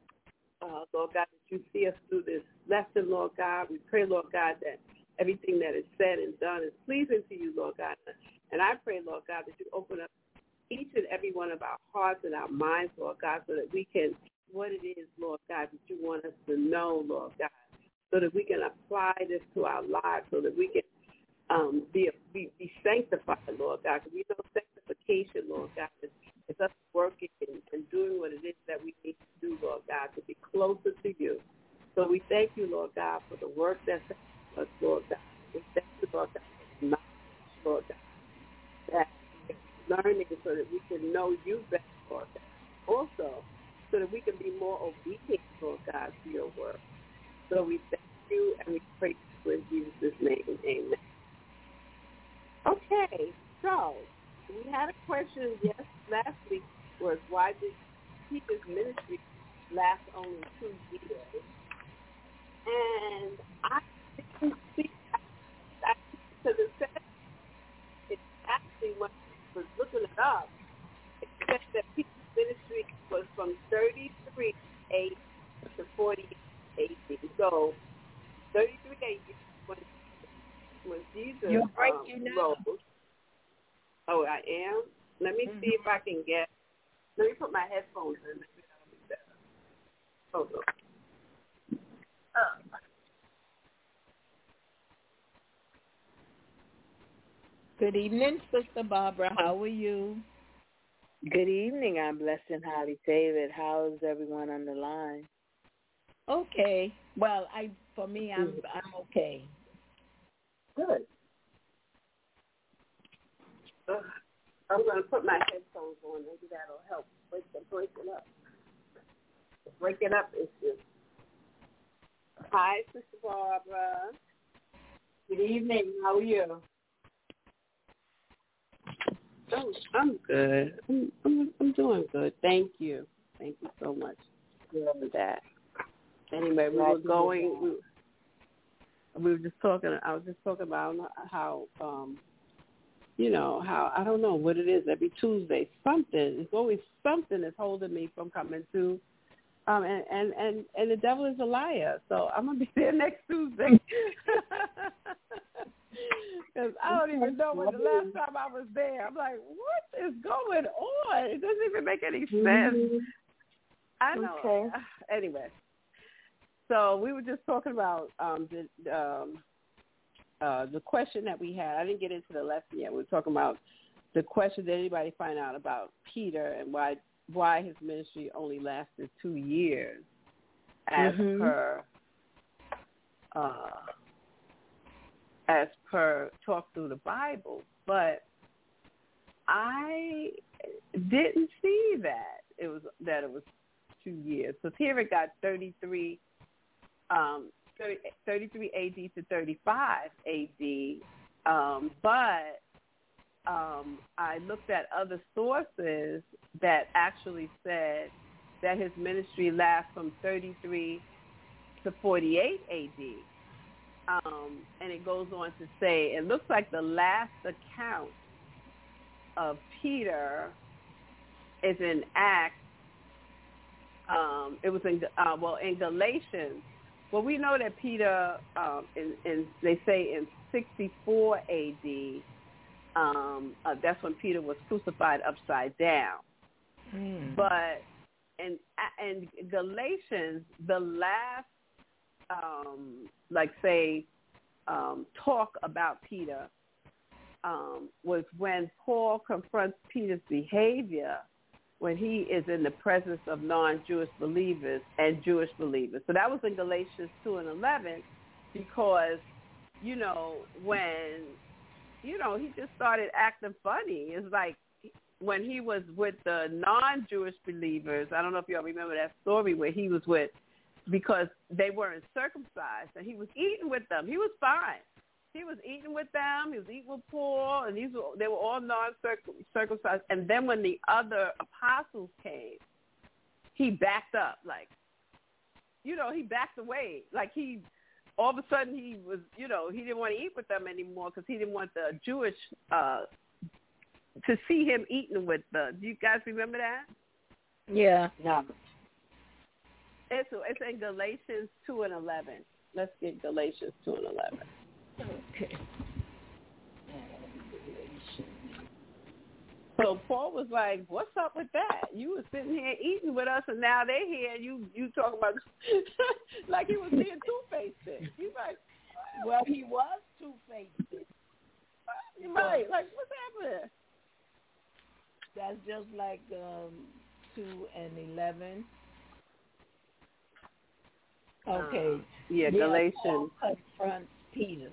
uh, Lord God, that you see us through this lesson, Lord God. We pray, Lord God, that everything that is said and done is pleasing to you, Lord God. And I pray, Lord God, that you open up each and every one of our hearts and our minds, Lord God, so that we can, what it is, Lord God, that you want us to know, Lord God, so that we can apply this to our lives, so that we can um, be, be be sanctified, Lord God, because we know sanctification, Lord God, is, is us working and, and doing what it is that we need to do, Lord God, to be closer to you. So we thank you, Lord God, for the work that's us, Lord God. We thank you, Lord God, for the knowledge, Lord God, that learning so that we can know you better, Lord God. Also, so that we can be more obedient, Lord God, to your word. So we thank you and we praise you in Jesus' name. Amen. Okay, so we had a question yes last week was, why did Peter's ministry last only two years? And I didn't see that because it said, it actually, when I was looking it up, it said that Peter's ministry was from thirty-three A D to forty-eight A D. So thirty-three A D when, when Jesus You're um, breaking rose. up. Oh, I am? Let me mm-hmm. see if I can get, let me put my headphones in. Maybe that'll be better. Hold on. Uh. Good evening, Sister Barbara. How are you? Good evening. I'm blessed and highly favored. How's everyone on the line? Okay. Well, I for me, I'm I'm okay. Good. Uh, I'm going to put my headphones on. Maybe that'll help break the break it up. The break it up issue. Hi, Sister Barbara. Good evening. How are you? Oh, I'm good. I'm, I'm I'm doing good. Thank you. Thank you so much for that. Anyway, we were going. We, we were just talking. I was just talking about how, um, you know, how I don't know what it is. Every Tuesday, something. It's always something that's holding me from coming to. Um, and, and, and, and the devil is a liar. So I'm going to be there next Tuesday. Because I don't even know when the last time I was there. I'm like, what is going on? It doesn't even make any sense. Mm-hmm. I know. Okay. Anyway, so we were just talking about um, the um, uh, the question that we had. I didn't get into the lesson yet. We were talking about the question, did anybody find out about Peter and why why his ministry only lasted two years as mm-hmm. per uh, as per Talk Through the Bible. But I didn't see that it was that it was two years. So here it got thirty-three, um, thirty, thirty-three A D to thirty-five A D, um, but um, I looked at other sources that actually said that his ministry lasts from thirty-three to forty-eight A D. Um, and it goes on to say, it looks like the last account of Peter is in Acts. Um, it was in, uh, well, in Galatians. Well, we know that Peter, um, in, in, they say in sixty-four A D, um, uh, that's when Peter was crucified upside down. Mm. But in, in Galatians, the last, um, like say, um, talk about Peter um, was when Paul confronts Peter's behavior when he is in the presence of non-Jewish believers and Jewish believers. So that was in Galatians two and eleven because, you know, when, you know, he just started acting funny. It's like when he was with the non-Jewish believers, I don't know if y'all remember that story where he was with, because they weren't circumcised, and he was eating with them. He was fine. He was eating with them. He was eating with Paul, and these were, they were all non-circumcised. And then when the other apostles came, he backed up, like, you know, he backed away. Like he, all of a sudden he was, you know, he didn't want to eat with them anymore because he didn't want the Jewish uh, to see him eating with the, do you guys remember that? Yeah. Yeah. It's, it's in Galatians two and eleven. Let's get Galatians two and eleven. Okay. So Paul was like, what's up with that? You were sitting here eating with us, and now they're here, and you, you talking about, like he was being two-faced. He's like, well, he was two-faced. Right, like, what's happening? That's just like um, two and eleven. Okay. Uh, yeah, Galatians. Paul confronts Peter.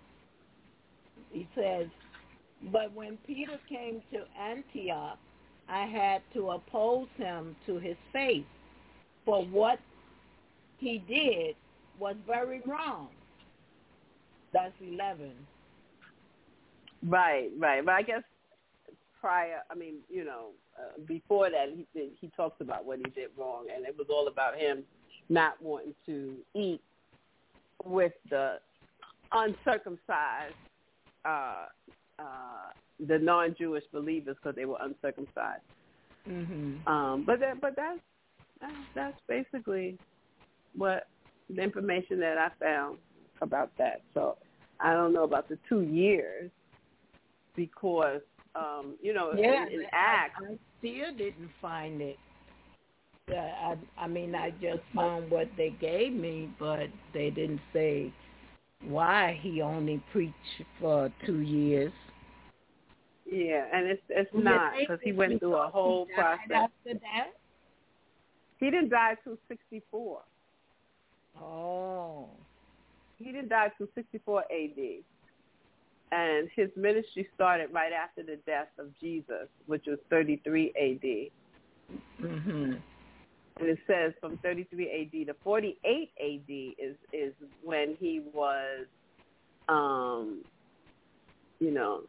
He says, but when Peter came to Antioch, I had to oppose him to his face, for what he did was very wrong. That's eleven. Right, right. But I guess prior, I mean, you know, uh, before that, he did, he talks about what he did wrong, and it was all about him not wanting to eat with the uncircumcised, uh, uh, the non-Jewish believers because they were uncircumcised. Mm-hmm. Um, but that, but that's, that's that's basically what the information that I found about that. So I don't know about the two years because, um, you know, yeah, in, in Acts. I, I still didn't find it. Uh, I, I mean, I just found what they gave me, but they didn't say why he only preached for two years. Yeah, and it's it's not because he went through a whole process. After that? He didn't die till sixty-four. Oh. He didn't die till sixty-four A D. And his ministry started right after the death of Jesus, which was thirty-three A D. Mm-hmm. And it says from thirty-three A D to forty-eight A D is, is when he was, um, you know,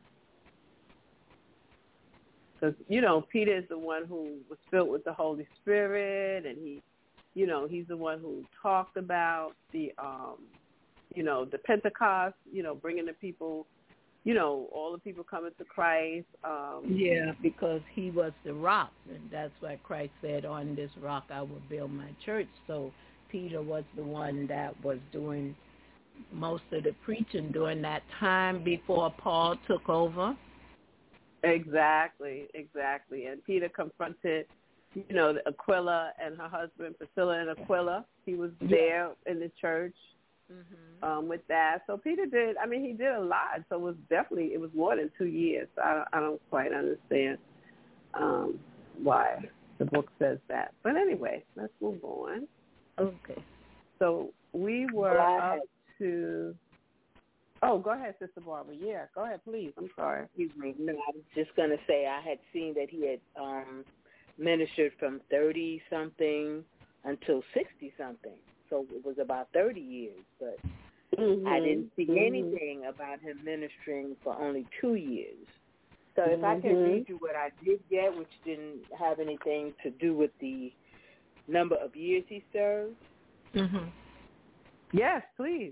because, you know, Peter is the one who was filled with the Holy Spirit, and he, you know, he's the one who talked about the, um, you know, the Pentecost, you know, bringing the people, you know, all the people coming to Christ. Um, yeah, because he was the rock, and that's why Christ said, on this rock I will build my church. So Peter was the one that was doing most of the preaching during that time before Paul took over. Exactly, exactly. And Peter confronted, you know, Aquila and her husband, Priscilla and Aquila. He was there yeah. in the church mm-hmm. um, with that. So Peter did, I mean, he did a lot. So it was definitely, it was more than two years. I, I don't quite understand um, why the book says that. But anyway, let's move on. Okay. So we were up to... Oh, go ahead, Sister Barbara. Yeah, go ahead, please. I'm sorry. Excuse me. No, I was just going to say I had seen that he had um, ministered from thirty-something until sixty-something. So it was about thirty years. But mm-hmm. I didn't see mm-hmm. anything about him ministering for only two years. So if mm-hmm. I can read you what I did get, which didn't have anything to do with the number of years he served. Mm-hmm. Yes, please.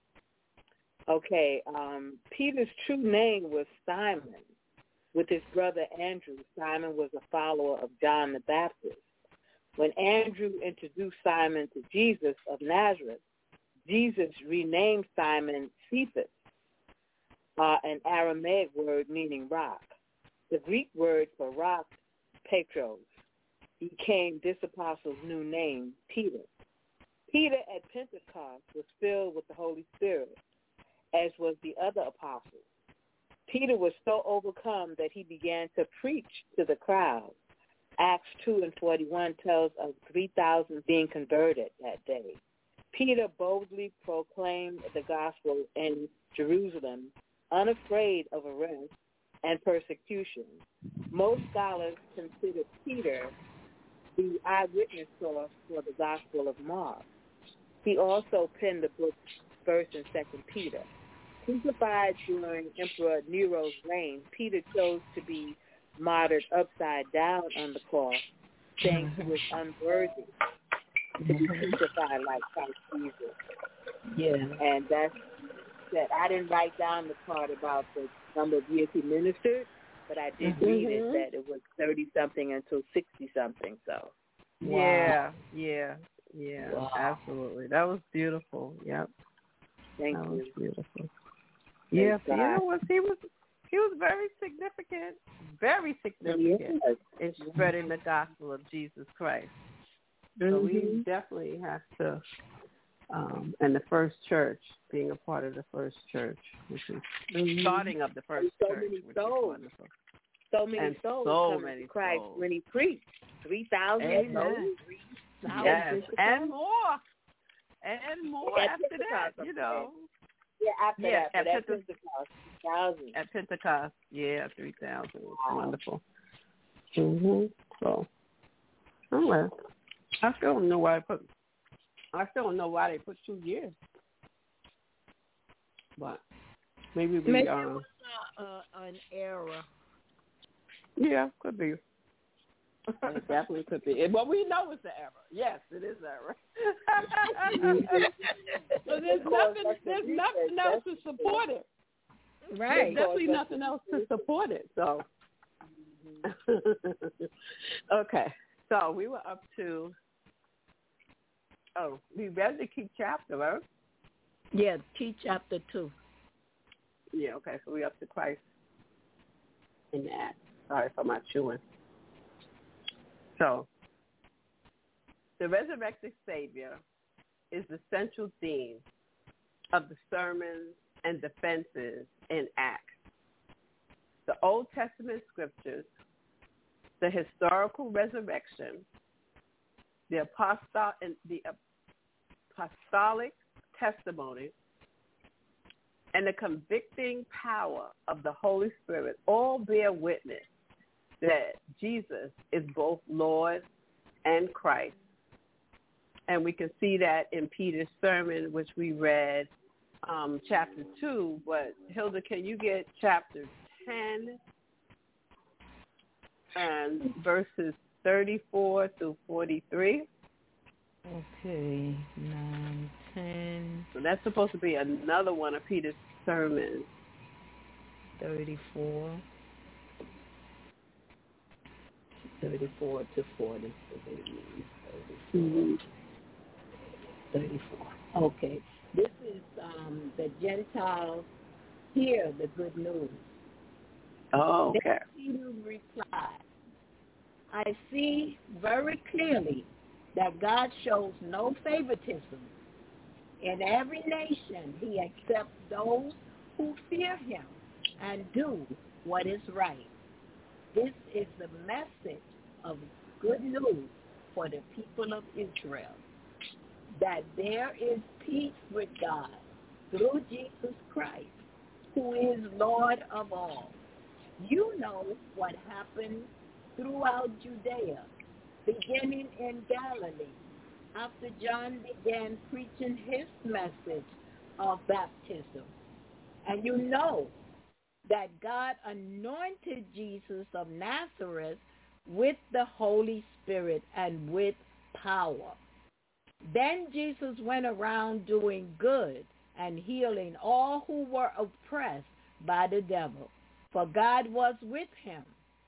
Okay, um, Peter's true name was Simon. With his brother Andrew, Simon was a follower of John the Baptist. When Andrew introduced Simon to Jesus of Nazareth, Jesus renamed Simon Cephas, uh, an Aramaic word meaning rock. The Greek word for rock, Petros, became this apostle's new name, Peter. Peter at Pentecost was filled with the Holy Spirit, as was the other apostles. Peter was so overcome that he began to preach to the crowd. Acts two and forty-one tells of three thousand being converted that day. Peter boldly proclaimed the gospel in Jerusalem, unafraid of arrest and persecution. Most scholars consider Peter the eyewitness source for the Gospel of Mark. He also penned the books First and Second Peter. Crucified during Emperor Nero's reign, Peter chose to be martyred upside down on the cross, saying he was unworthy to be crucified like Christ Jesus. Yeah. And that's that. I didn't write down the part about the number of years he ministered, but I did mm-hmm. read it that it was thirty-something until sixty-something. So. Wow. Yeah, yeah, yeah, wow. Absolutely. That was beautiful. Yep. Thank that you. Was beautiful. Yeah, you know what? He was he was very significant, very significant yes. in spreading the gospel of Jesus Christ. Mm-hmm. So we definitely have to, um, and the first church, being a part of the first church, which is mm-hmm. starting of the first so church. Many souls. So many and souls so coming many to Christ souls. when he preached. Three thousand souls. Yes, and more. And more at after Pentecost, that, you know. Yeah, after yeah, that, at, at Pentecost, Pentecost, three thousand. At Pentecost, yeah, three thousand. It's wow. wonderful. Mm-hmm. So, oh well, I still don't know why I put. I still don't know why they put two years. But maybe we maybe um, it was uh, uh, an error. Yeah, could be. It definitely could be. But we know it's an error. Yes, it is an error. So there's nothing. There's nothing else to support it. Right. There's definitely nothing else to support it. So, okay. So we were up to. Oh, we read the key chapter, right? Yeah, key chapter two. Yeah. Okay. So we're up to Christ in that. Sorry for my chewing. So, the resurrected Savior is the central theme of the sermons and defenses in Acts. The Old Testament scriptures, the historical resurrection, the apostol and the apostolic testimony, and the convicting power of the Holy Spirit all bear witness that Jesus is both Lord and Christ. And we can see that in Peter's sermon, which we read, um, chapter two. But, Hilda, can you get chapter ten and verses thirty-four through forty-three? Okay, nine, ten. So that's supposed to be another one of Peter's sermons. thirty-four. thirty-four to forty. Mm-hmm. thirty-four. Okay. This is um, the Gentiles hear the good news. Oh, okay. Then Peter replied, I see very clearly that God shows no favoritism. In every nation, he accepts those who fear him and do what is right. This is the message of good news for the people of Israel, that there is peace with God through Jesus Christ, who is Lord of all. You know what happened throughout Judea, beginning in Galilee, after John began preaching his message of baptism. And you know that God anointed Jesus of Nazareth with the Holy Spirit and with power. Then Jesus went around doing good and healing all who were oppressed by the devil, for God was with him.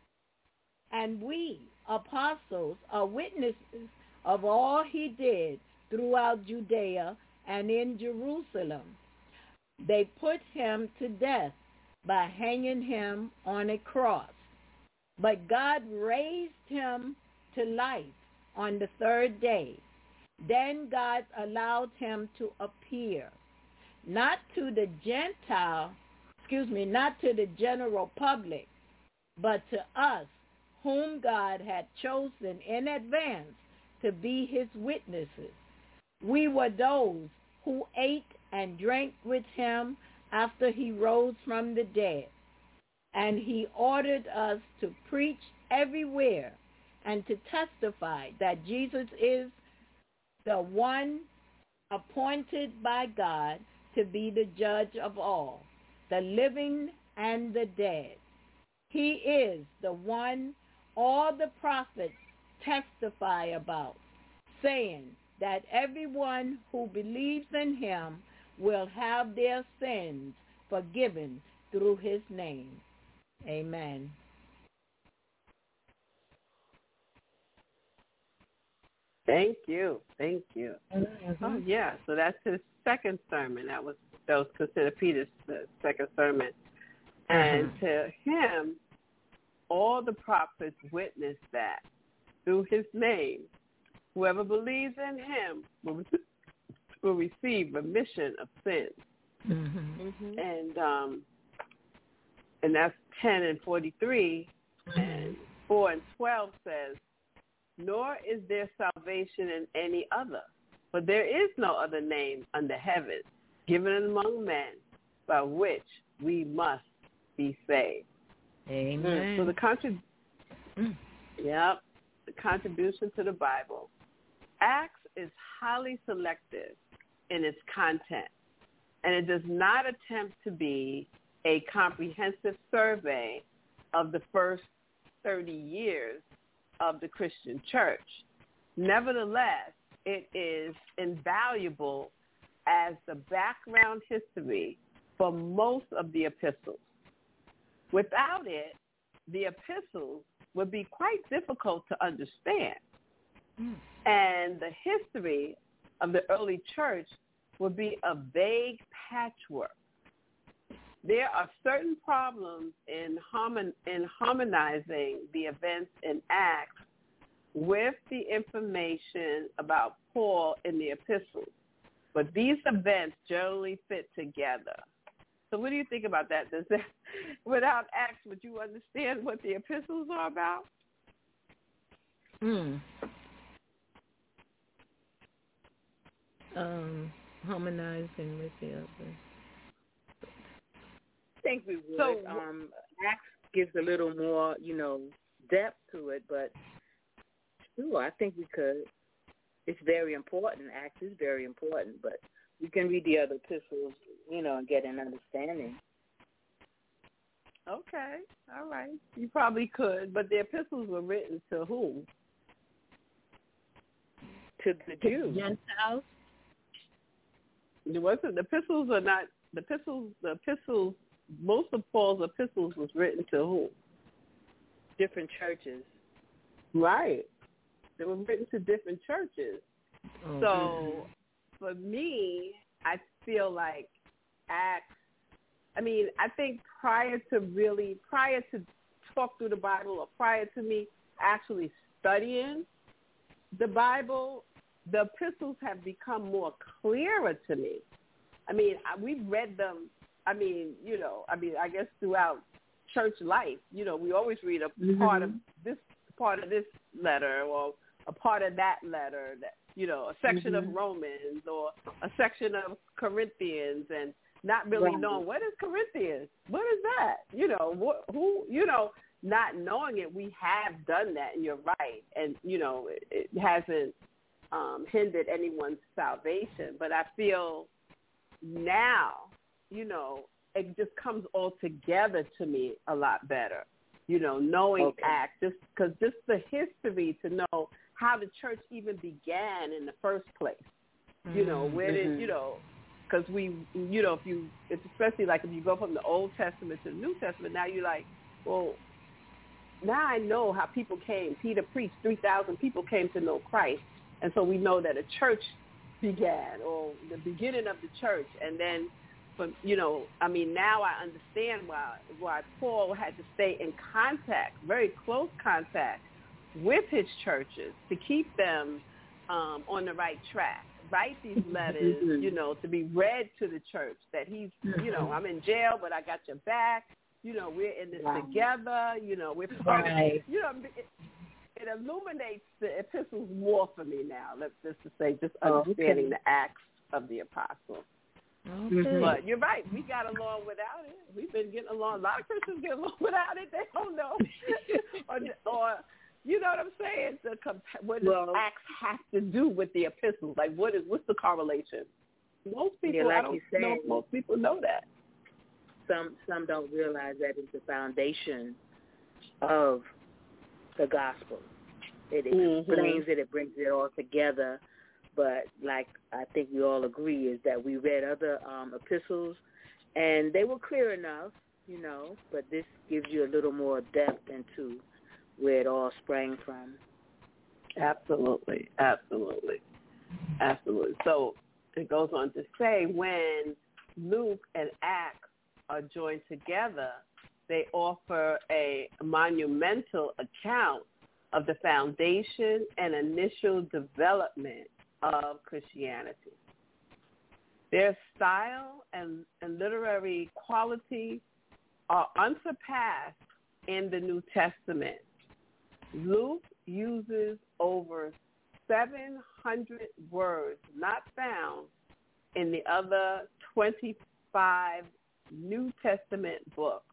And we, apostles, are witnesses of all he did throughout Judea and in Jerusalem. They put him to death by hanging him on a cross. But God raised him to life on the third day. Then God allowed him to appear, not to the Gentile, excuse me, not to the general public, but to us, whom God had chosen in advance to be his witnesses. We were those who ate and drank with him after he rose from the dead. And he ordered us to preach everywhere and to testify that Jesus is the one appointed by God to be the judge of all, the living and the dead. He is the one all the prophets testify about, saying that everyone who believes in him will have their sins forgiven through his name. Amen. Thank you. Thank you. Mm-hmm. Oh, yeah. So that's his second sermon. That was that was considered Peter's uh, second sermon. And Mm-hmm. to him, all the prophets witnessed that through his name, whoever believes in him will, will receive remission of sins. Mm-hmm. Mm-hmm. And um, and that's ten and forty-three, Mm-hmm. and four and twelve says, nor is there salvation in any other, for there is no other name under heaven given among men by which we must be saved. Amen. So the contrib- Mm. yep, the contribution to the Bible. Acts is highly selective in its content, and it does not attempt to be a comprehensive survey of the first thirty years of the Christian church. Nevertheless, it is invaluable as the background history for most of the epistles. Without it, the epistles would be quite difficult to understand. Mm. And the history of the early church would be a vague patchwork. There are certain problems in, harmon- in harmonizing the events in Acts with the information about Paul in the epistles. But these events generally fit together. So what do you think about that? Does that, without Acts, would you understand what the epistles are about? Hmm. Um, harmonizing with the others. I think we would. So, um, Acts gives a little more, you know, depth to it, but sure, I think we could. It's very important. Acts is very important, but we can read the other epistles, you know, and get an understanding. Okay, all right. You probably could, but the epistles were written to whom? To the Jews. Gentiles? It wasn't. The epistles are not, the epistles, the epistles, most of Paul's epistles was written to whom? Different churches. Right. They were written to different churches. Oh, so for me, I feel like Acts, I mean, I think prior to really, prior to talk through the Bible or prior to me actually studying the Bible, the epistles have become more clearer to me. I mean, I, we've read them, I mean, you know, I mean, I guess throughout church life, you know, we always read a mm-hmm. part of this part of this letter or a part of that letter, that you know, a section mm-hmm. of Romans or a section of Corinthians, and not really right. knowing what is Corinthians, what is that, you know, what, who, you know, not knowing it. We have done that, and you're right, and you know, it, it hasn't um, hindered anyone's salvation. But I feel now, you know, it just comes all together to me a lot better. You know, knowing okay. Acts, just because just the history to know how the church even began in the first place. Mm-hmm. You know, where did, you know, because we, you know, if you, it's especially like if you go from the Old Testament to the New Testament, now you're like, well, now I know how people came. Peter preached, three thousand people came to know Christ. And so we know that a church began, or the beginning of the church. And then, from, you know, I mean, now I understand why why Paul had to stay in contact, very close contact with his churches to keep them um, on the right track. Write these letters, mm-hmm. you know, to be read to the church that he's, mm-hmm. you know, I'm in jail, but I got your back. You know, we're in this wow. together. You know, we're, right. you know, it, it illuminates the epistles more for me now. Let's just to say, just understanding oh, okay. the acts of the apostle. Okay. But you're right. We got along without it. We've been getting along. A lot of Christians get along without it. They don't know, or, or you know what I'm saying? The comp- what does well, Acts have to do with the epistles? Like, what is what's the correlation? Most people, yeah, like I don't you said, know if most people know that. Some some don't realize that it's the foundation of the gospel. It explains mm-hmm. it, it brings it all together. But like I think we all agree is that we read other um, epistles, and they were clear enough, you know, but this gives you a little more depth into where it all sprang from. Absolutely, absolutely, absolutely. So it goes on to say when Luke and Acts are joined together, they offer a monumental account of the foundation and initial development of Christianity. Their style and, and literary quality are unsurpassed in the New Testament. Luke uses over seven hundred words not found in the other twenty-five New Testament books.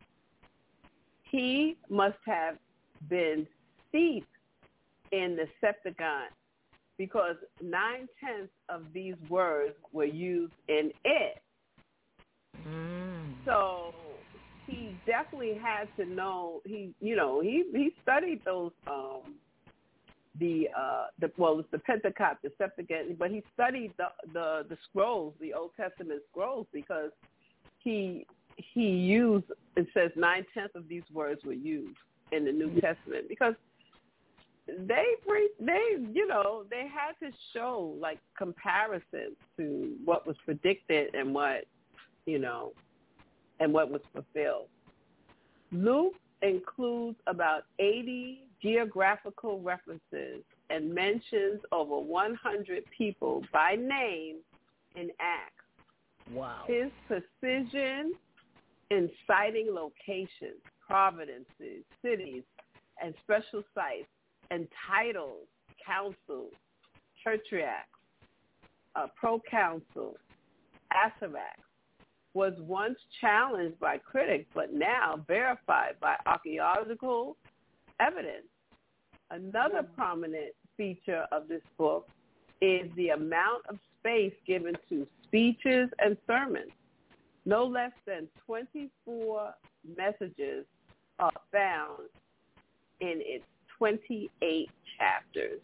He must have been steeped in the Septuagint because nine-tenths of these words were used in it. Mm. So he definitely had to know. He, you know, he he studied those um, the uh, the well, it's the Pentateuch, the Septuagint, but he studied the the the scrolls, the Old Testament scrolls, because he he used. It says nine tenths of these words were used in the New Testament because they they you know they had to show like comparisons to what was predicted and what you know and what was fulfilled. Luke includes about eighty geographical references and mentions over one hundred people by name in Acts. Wow. His precision in citing locations, providences, cities, and special sites, and titles, councils, churchiacs, uh, proconsul, asaracs, was once challenged by critics, but now verified by archaeological evidence. Another prominent feature of this book is the amount of space given to speeches and sermons. No less than twenty-four messages are found in its twenty-eight chapters.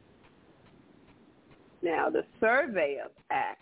Now, the survey of Acts.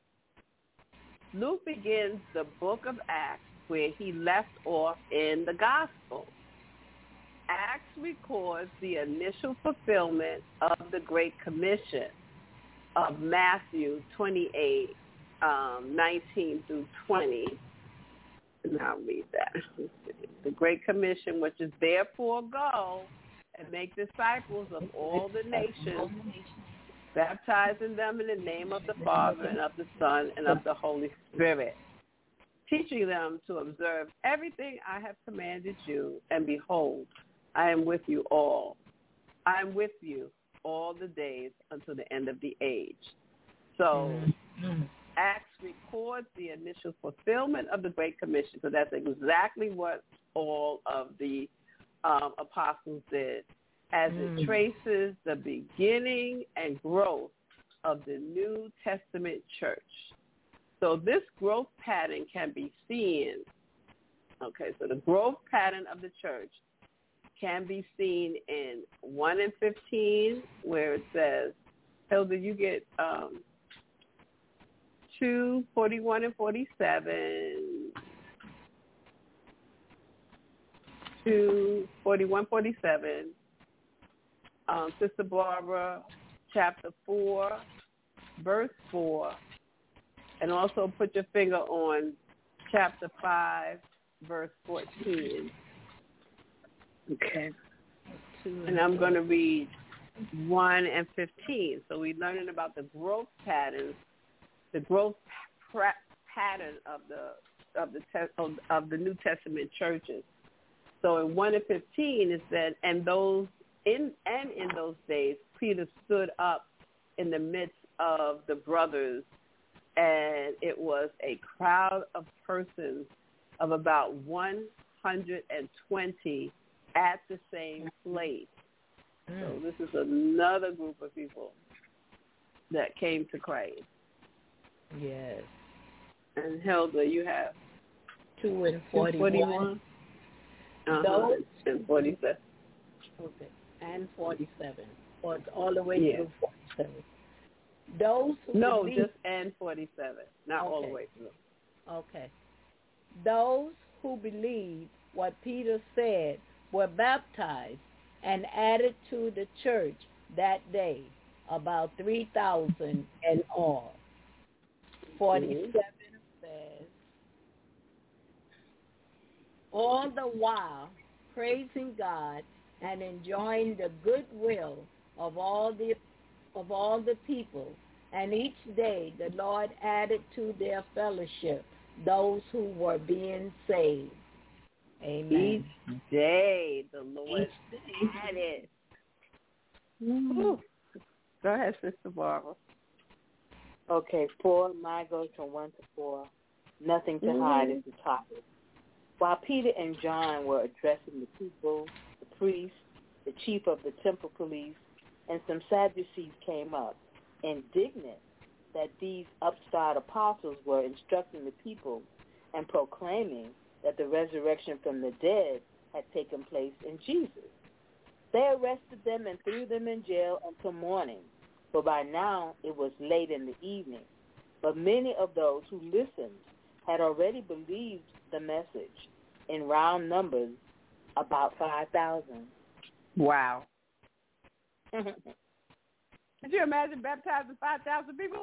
Luke begins the book of Acts where he left off in the Gospel. Acts records the initial fulfillment of the Great Commission of Matthew twenty-eight, um, nineteen through twenty. And I'll read that. The Great Commission, which is therefore go and make disciples of all the nations, baptizing them in the name of the Father and of the Son and of the Holy Spirit, teaching them to observe everything I have commanded you, and behold, I am with you all. I am with you all the days until the end of the age. So mm-hmm. Acts records the initial fulfillment of the Great Commission. So that's exactly what all of the um, apostles did, as it traces the beginning and growth of the New Testament church. So this growth pattern can be seen, okay, so the growth pattern of the church can be seen in one and fifteen, where it says, Hilda, you get um, two, forty-one and forty-seven, two, forty-one, forty-seven, Um, Sister Barbara, chapter four, verse four, and also put your finger on chapter five, verse fourteen. Okay. And I'm going to read one and fifteen. So we're learning about the growth patterns, the growth pra- pattern of the of the te- of, of the New Testament churches. So in one and fifteen it said, and those In and in those days, Peter stood up in the midst of the brothers, and it was a crowd of persons of about one hundred twenty at the same place. Mm. So this is another group of people that came to Christ. Yes. And Hilda, you have two and forty-one. Uh-huh. Those and forty-seven. Okay. And forty-seven, or all the way yeah. through forty-seven. Those who no, believe, just and forty-seven, not okay. all the way through. Okay. Those who believed what Peter said were baptized and added to the church that day, about three thousand in all. Forty-seven mm-hmm. says, all the while praising God and enjoying the goodwill of all the of all the people, and each day the Lord added to their fellowship those who were being saved. Amen. Each day the Lord added. Mm-hmm. Go ahead, Sister Barbara. Okay, four, mine goes from one to four. Nothing to mm-hmm. hide is the topic. While Peter and John were addressing the people, the priests, the chief of the temple police, and some Sadducees came up, indignant that these upstart apostles were instructing the people and proclaiming that the resurrection from the dead had taken place in Jesus. They arrested them and threw them in jail until morning, for by now it was late in the evening. But many of those who listened had already believed the message, in round numbers, about five thousand. Wow. Could you imagine baptizing five thousand people?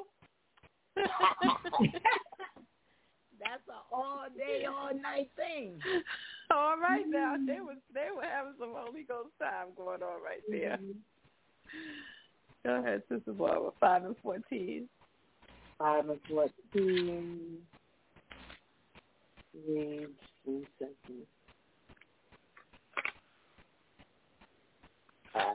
That's an all-day, all-night thing. All right now, they was they were having some Holy Ghost time going on right there. Mm-hmm. Go ahead, Sister Barbara. Five and fourteen. Five and fourteen. Read two seconds. Uh,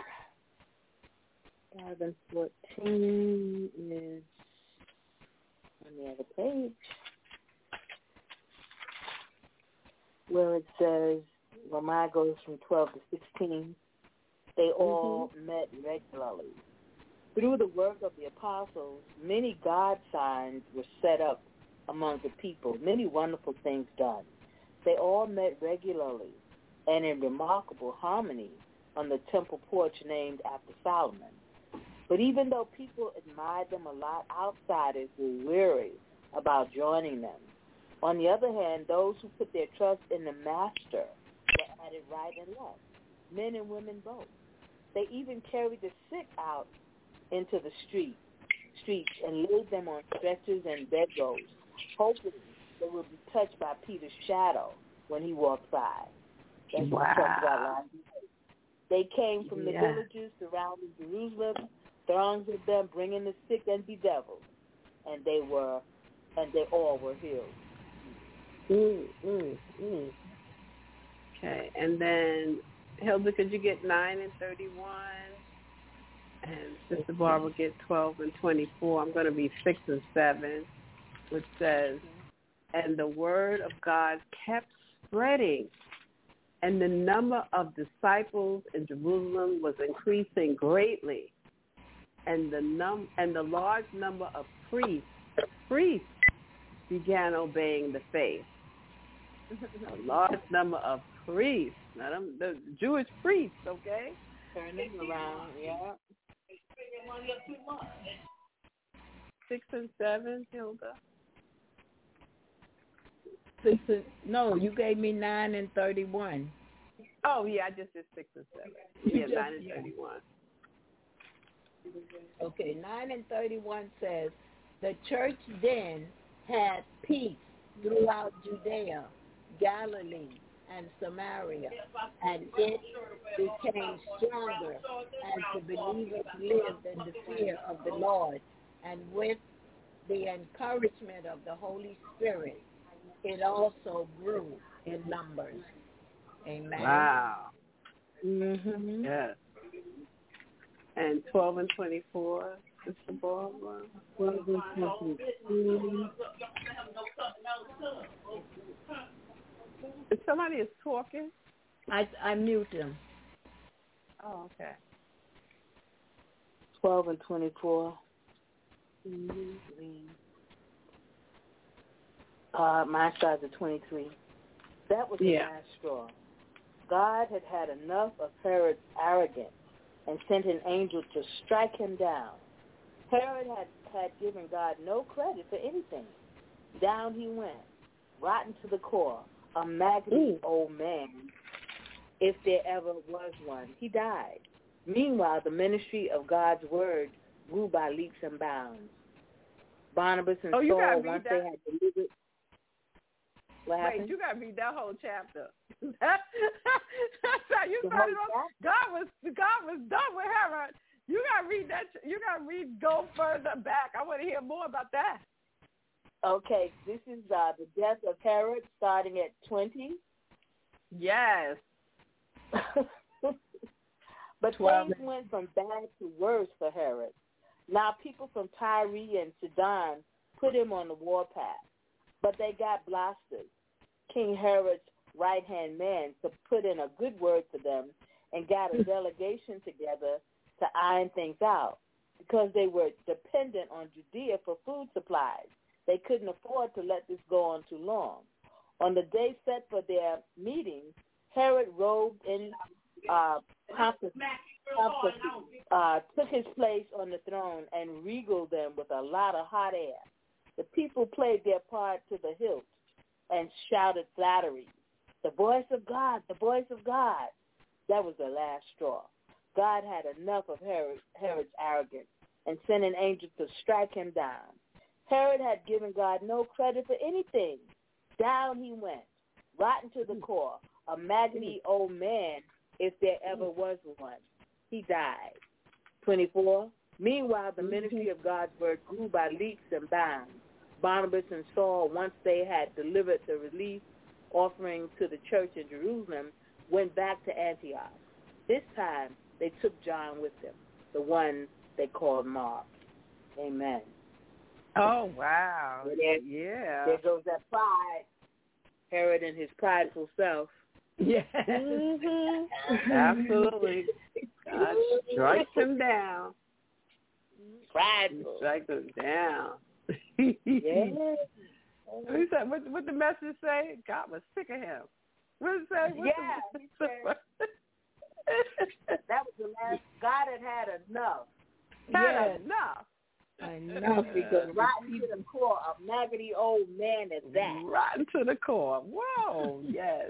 five and fourteen is on the other page, where it says, well, mine goes from twelve to sixteen. They all mm-hmm. met regularly. Through the work of the apostles, many God signs were set up among the people, many wonderful things done. They all met regularly and in remarkable harmony on the temple porch named after Solomon. But even though people admired them a lot, outsiders were weary about joining them. On the other hand, those who put their trust in the Master were at it right and left, men and women both. They even carried the sick out into the street, streets and laid them on stretchers and bedrolls, hoping they would be touched by Peter's shadow when he walked by. That's wow. what we talked about last night. They came from the yeah. villages surrounding Jerusalem, throngs of them bringing the sick and bedeviled, and they were, and they all were healed. Mm, mm, mm. Okay, and then Hilda, could you get nine and thirty-one? And Sister Barbara get twelve and twenty-four. I'm going to be six and seven, which says, and the word of God kept spreading, and the number of disciples in Jerusalem was increasing greatly, and the num and the large number of priests priests began obeying the faith. A large number of priests, now them, the Jewish priests, okay? Turning around, yeah. Six and seven, Hilda. Six and, no, you gave me nine and thirty-one. Oh yeah, I just did six and seven. Yeah, nine and thirty-one. Okay, nine and thirty-one says, the church then had peace throughout Judea, Galilee, and Samaria, and it became stronger as the believers lived in the fear of the Lord, and with the encouragement of the Holy Spirit, it also grew in numbers. Amen. Wow. Mm-hmm. Yes. And twelve and twenty-four, Sister Barbara. twelve and twenty-two. If somebody is talking, I I mute them. Oh, okay. Twelve and twenty-four. Mm-hmm. Uh, mine starts at twenty-three. That was the yeah. last straw. God had had enough of Herod's arrogance and sent an angel to strike him down. Herod had, had given God no credit for anything. Down he went, rotten to the core, a maggoty old man, if there ever was one. He died. Meanwhile, the ministry of God's word grew by leaps and bounds. Barnabas and oh, you Saul, read once that? they had delivered... What Wait, happened? you got to read that whole chapter. That's how you started off. God was God was done with Herod. You got to read that. You got to read. Go further back. I want to hear more about that. Okay, this is uh, the death of Herod, starting at twenty. Yes. But things went from bad to worse for Herod. Now people from Tyre and Sidon put him on the warpath, but they got Blastus, King Herod's right-hand man, to put in a good word for them and got a delegation together to iron things out because they were dependent on Judea for food supplies. They couldn't afford to let this go on too long. On the day set for their meeting, Herod, robed in uh, pompous, pompous, uh, took his place on the throne and regaled them with a lot of hot air. The people played their part to the hilt and shouted flattery. The voice of God, the voice of God. That was the last straw. God had enough of Herod, Herod's arrogance and sent an angel to strike him down. Herod had given God no credit for anything. Down he went, rotten to the core, a maggoty old man, if there ever was one. He died. twenty-four. Meanwhile, the ministry of God's word grew by leaps and bounds. Barnabas and Saul, once they had delivered the relief offering to the church in Jerusalem, went back to Antioch. This time, they took John with them, the one they called Mark. Amen. Oh, wow. There, yeah. There goes that pride. Herod and his prideful self. Yes. Mm-hmm. Absolutely. God strikes him down. Prideful. Strike him down. Yes. He said, what, what the message say? God was sick of him. What did it say? What yeah. The, he said, that was the last. God had had enough. Had yes. enough. Enough because rotten to the core, a maggoty old man at that. Rotten to the core. Whoa, yes.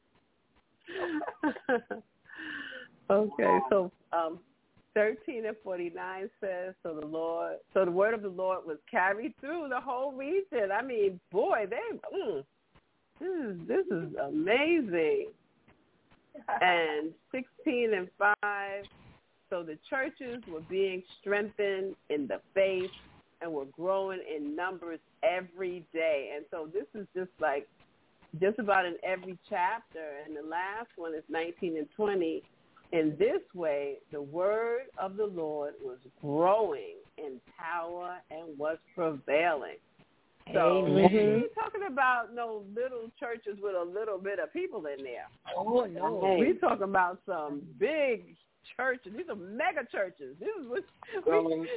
Okay, so um, thirteen and forty-nine says, so the Lord, so the word of the Lord was carried through the whole region. I mean, boy, they, mm, this is this is amazing. And sixteen and five, so the churches were being strengthened in the faith and were growing in numbers every day. And so this is just like just about in every chapter. And the last one is nineteen and twenty. In this way, the word of the Lord was growing in power and was prevailing. So we ain't talking about no little churches with a little bit of people in there. Oh, no. We're talking about some big churches. These are mega churches. This is what we,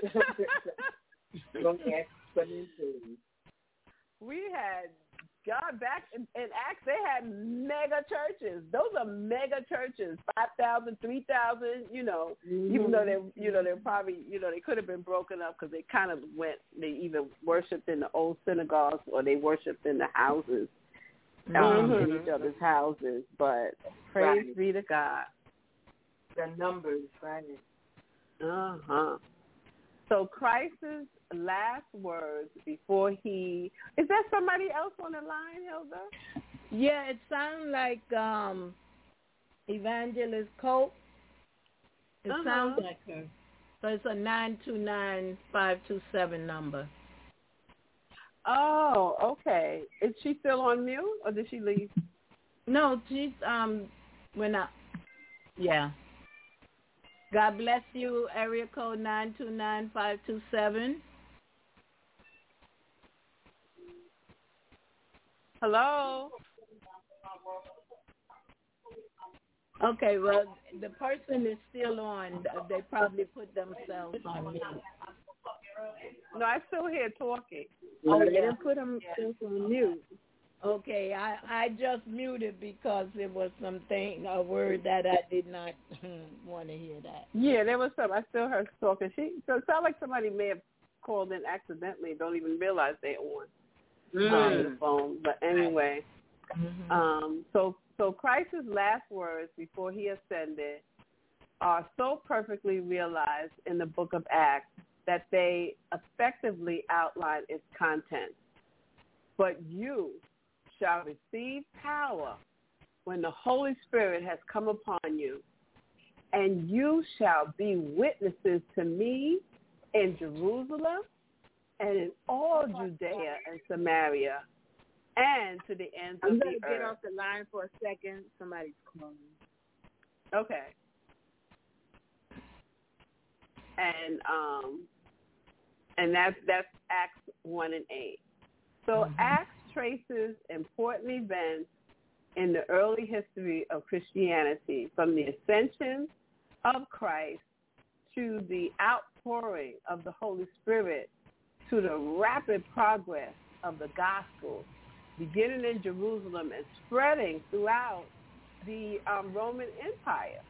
we had God back in, in Acts. They had mega churches. Those are mega churches. Five thousand, three thousand. You know, mm-hmm. even though they, you know, they're probably, you know, they could have been broken up because they kind of went. They either worshipped in the old synagogues or they worshipped in the houses, um, mm-hmm. in each other's houses. But praise right. be to God. The numbers, right? Uh huh. So Christ's last words before he is there somebody else on the line, Hilda? Yeah, it sounds like um, Evangelist Cope. It uh-huh. sounds like her. So it's a nine two nine five two seven number. Oh, okay. Is she still on mute or did she leave? No, she's um when I yeah. God bless you, area code nine two nine five two seven. Hello? Okay, well, the person is still on. They probably put themselves on mute. No, I still hear talking. Oh, they yeah. didn't put themselves on mute. Okay, I, I just muted because it was something, a word that I did not want to hear that. Yeah, there was some. I still heard talking. She, so it sounded like somebody may have called in accidentally, don't even realize they're on mm. um, the phone. But anyway, mm-hmm. um, so so Christ's last words before he ascended are so perfectly realized in the book of Acts that they effectively outline its content. But you shall receive power when the Holy Spirit has come upon you, and you shall be witnesses to me in Jerusalem and in all Judea and Samaria and to the ends I'm of the gonna earth. get off the line for a second. Somebody's calling. Okay. And um and that's that's Acts one and eight. So mm-hmm. Acts traces important events in the early history of Christianity, from the ascension of Christ to the outpouring of the Holy Spirit to the rapid progress of the gospel beginning in Jerusalem and spreading throughout the um, Roman Empire.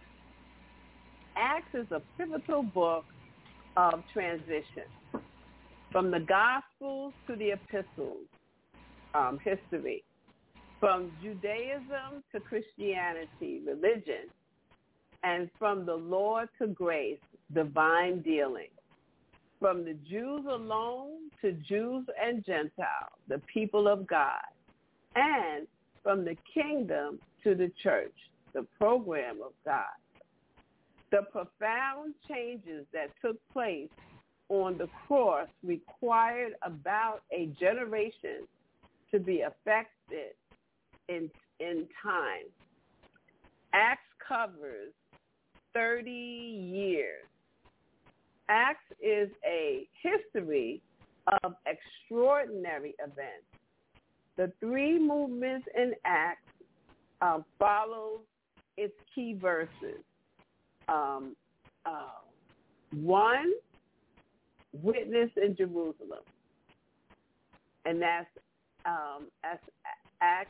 Acts is a pivotal book of transition from the Gospels to the Epistles, um, history, from Judaism to Christianity, religion, and from the law to grace, divine dealing. From the Jews alone to Jews and Gentiles, the people of God, and from the kingdom to the church, the program of God. The profound changes that took place on the cross required about a generation to be affected in, in time. Acts covers thirty years. Acts is a history of extraordinary events. The three movements in Acts um, follow its key verses. Um, uh, one, witness in Jerusalem, and that's, um, that's Acts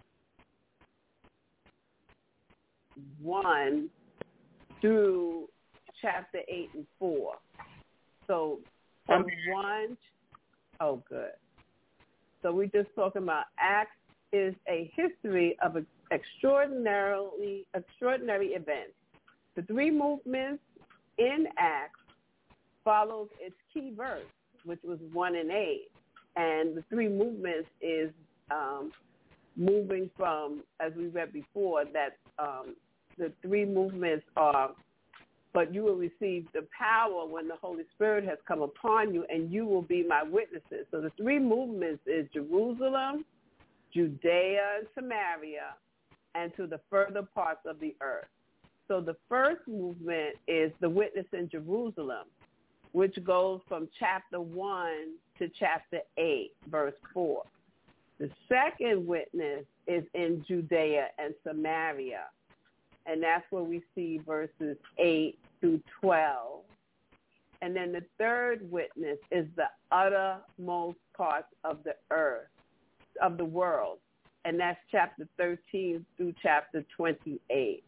one through chapter eight and four. So from one, oh good. So we're just talking about Acts is a history of extraordinarily extraordinary events. The three movements in Acts follows its key verse, which was one and eight, and the three movements is um, moving from, as we read before, that um, the three movements are, but you will receive the power when the Holy Spirit has come upon you, and you will be my witnesses. So the three movements is Jerusalem, Judea, and Samaria, and to the further parts of the earth. So the first movement is the witness in Jerusalem, which goes from chapter one to chapter eight, verse four. The second witness is in Judea and Samaria, and that's where we see verses eight through twelve. And then the third witness is the uttermost parts of the earth, of the world, and that's chapter thirteen through chapter twenty-eight.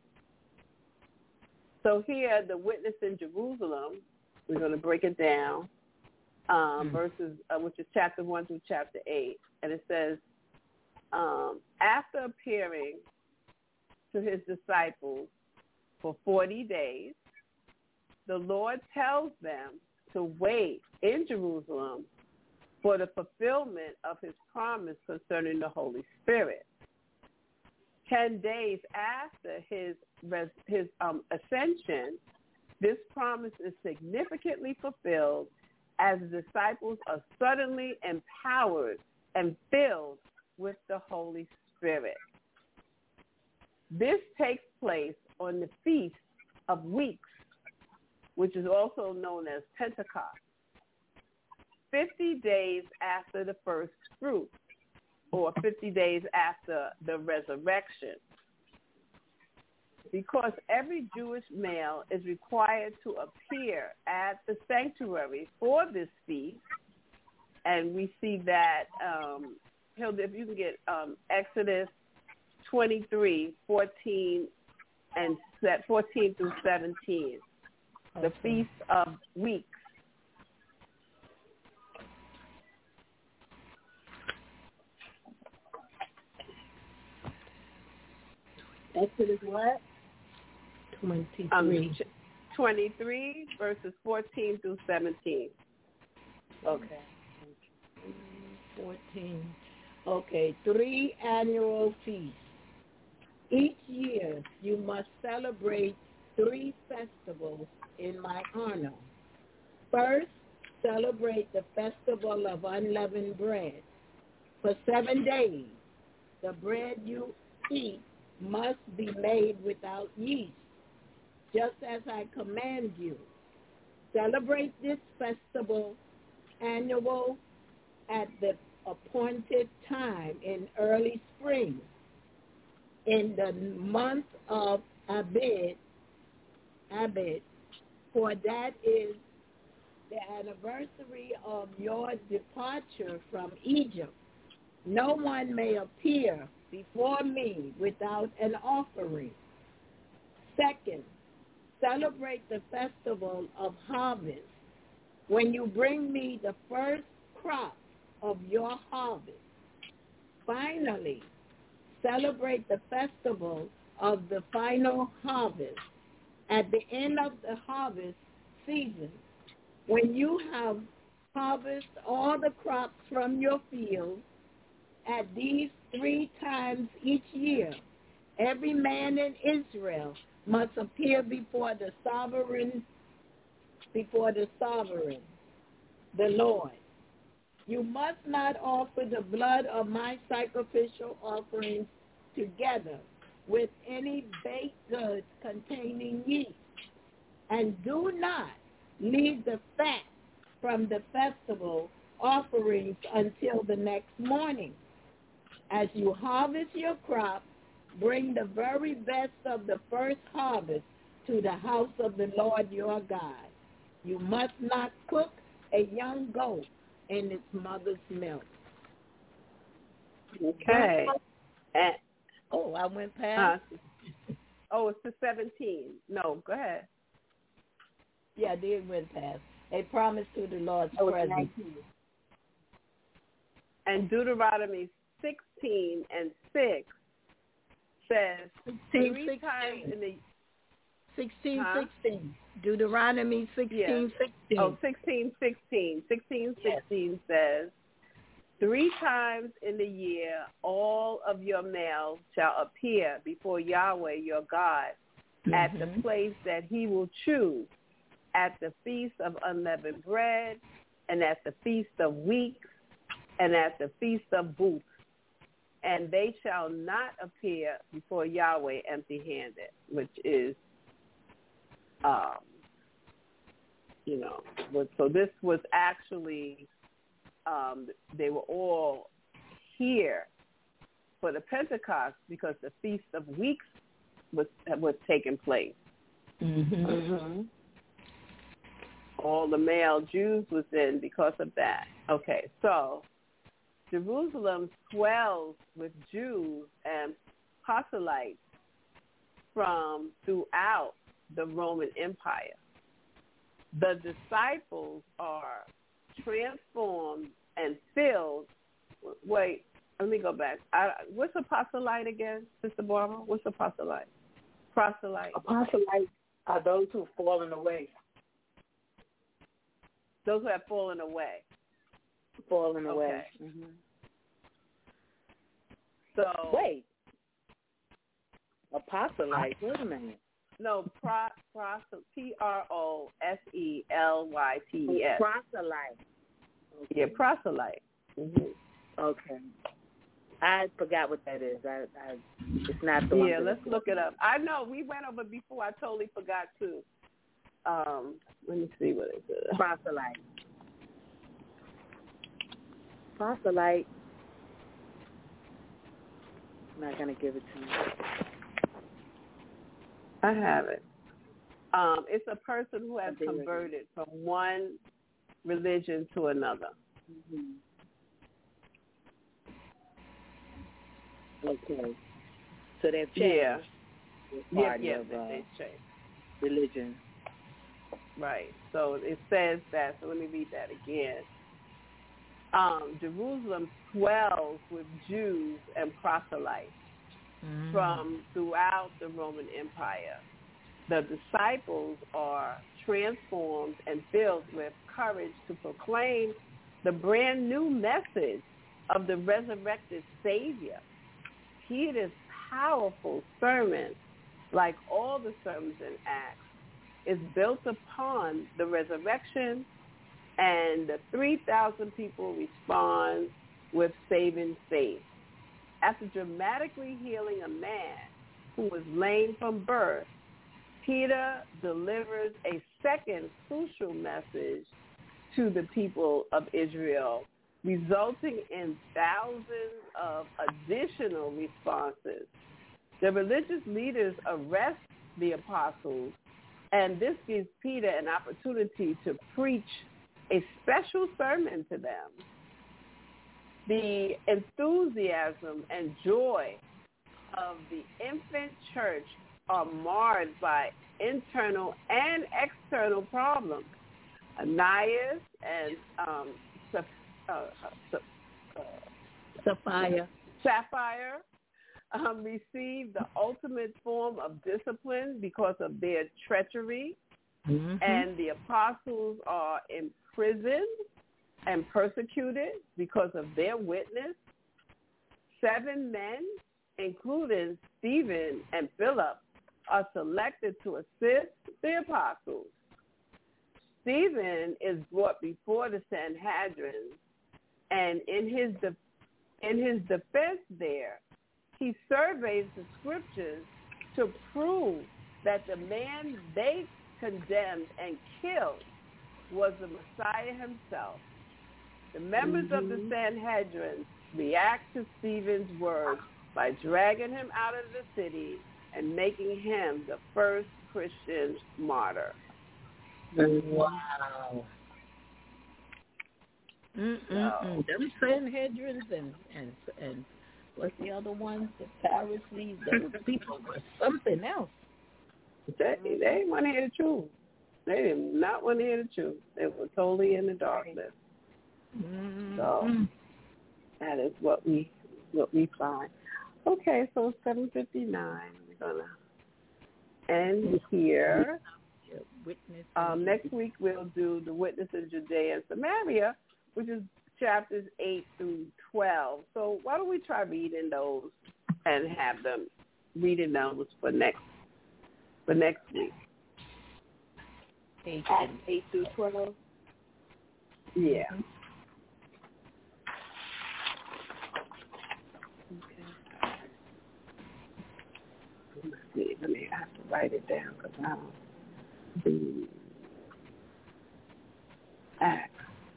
So here, the witness in Jerusalem, we're going to break it down, um, verses, uh, which is chapter one through chapter eight. And it says, um, after appearing to his disciples for forty days, the Lord tells them to wait in Jerusalem for the fulfillment of his promise concerning the Holy Spirit. Ten days after his his um, ascension, this promise is significantly fulfilled as the disciples are suddenly empowered and filled with the Holy Spirit. This takes place on the Feast of Weeks, which is also known as Pentecost, fifty days after the first fruits, or fifty days after the resurrection. Because every Jewish male is required to appear at the sanctuary for this feast, and we see that, um, Hilda, if you can get um, Exodus twenty-three, fourteen, and fourteen through seventeen, the Feast of Weeks. Exodus what? twenty-three. Um, twenty-three, verses fourteen through seventeen. Okay. fourteen. Okay, three annual feasts. Each year you must celebrate three festivals in my honor. First, celebrate the festival of unleavened bread. For seven days, the bread you eat must be made without yeast, just as I command you. Celebrate this festival annual at the appointed time in early spring, in the month of Abib, Abib, for that is the anniversary of your departure from Egypt. No one may appear before me without an offering. Second, celebrate the festival of harvest when you bring me the first crop of your harvest. Finally, celebrate the festival of the final harvest at the end of the harvest season, when you have harvested all the crops from your field. At these three times each year, every man in Israel must appear before the sovereign, before the sovereign, the Lord. You must not offer the blood of my sacrificial offerings together with any baked goods containing yeast, and do not leave the fat from the festival offerings until the next morning. As you harvest your crop, bring the very best of the first harvest to the house of the Lord your God. You must not cook a young goat in its mother's milk. Okay. And, oh, I went past. Uh, oh, it's the seventeen. No, go ahead. Yeah, I did went past. A promise to the Lord's oh, presence. And Deuteronomy sixteen and six says sixteen, three sixteen. times in the sixteen, huh? sixteen. Deuteronomy sixteen, yeah. sixteen. Oh, sixteen, sixteen. sixteen, sixteen yes. says, three times in the year all of your males shall appear before Yahweh your God mm-hmm. at the place that he will choose, at the feast of unleavened bread, and at the feast of weeks, and at the feast of booths. And they shall not appear before Yahweh empty-handed, which is, um, you know, was, so this was actually, um, they were all here for the Pentecost because the Feast of Weeks was was taking place. Mm-hmm. Mm-hmm. All the male Jews was in because of that. Okay, so Jerusalem swells with Jews and proselytes from throughout the Roman Empire. The disciples are transformed and filled. Wait, let me go back. I, what's a proselyte again, Sister Barbara? What's a proselyte? Proselyte. A proselyte are those who have fallen away. Those who have fallen away. Fallen okay. away. Mm-hmm. So wait, apostolite. Wait a minute. No, pro, pro, P R O S E L Y T E S. Proselyte. Okay. Yeah, proselyte. Mm-hmm. Okay. I forgot what that is. I, I it's not the one. Yeah, let's look it up. I know we went over before. I totally forgot too. Um, let me see what it is. Proselyte. Proselyte. I'm not gonna give it to you. I have it. Um, it's a person who has converted from one religion to another. Mm-hmm. Okay. So they've changed. Yeah. Yeah, yeah, of, uh, they've changed. Religion. Right. So it says that. So let me read that again. Um, Jerusalem swells with Jews and proselytes mm. from throughout the Roman Empire. The disciples are transformed and filled with courage to proclaim the brand new message of the resurrected Savior. Peter's powerful sermon, like all the sermons in Acts, is built upon the resurrection, and the three thousand people respond with saving faith. After dramatically healing a man who was lame from birth, Peter delivers a second crucial message to the people of Israel, resulting in thousands of additional responses. The religious leaders arrest the apostles, and this gives Peter an opportunity to preach a special sermon to them. The enthusiasm and joy of the infant church are marred by internal and external problems. Ananias and um, uh, uh, Sapphira. Sapphire um, received the ultimate form of discipline because of their treachery, mm-hmm. and the apostles are imprisoned and persecuted because of their witness. Seven men, including Stephen and Philip, are selected to assist the apostles. Stephen is brought before the Sanhedrin, and in his de- in his defense there, he surveys the scriptures to prove that the man they condemned and killed was the Messiah himself. The members mm-hmm. of the Sanhedrin react to Stephen's words by dragging him out of the city and making him the first Christian martyr. Wow. Mm-mm-mm. So, them Sanhedrins and, and, and what's the other ones? The Pharisees. Those people were something else. They, they didn't want to hear the truth. They did not want to hear the truth. They were totally in the darkness. Mm-hmm. So that is what we what we find. Okay, so seven fifty-nine. We're gonna end here. Um, next week we'll do the witness in Judea and Samaria, which is chapters eight through twelve. So why don't we try reading those and have them reading those for next for next week? Eight, eight through twelve. Yeah. Okay. Let's see. Let me I have to write it down because I don't. The Acts.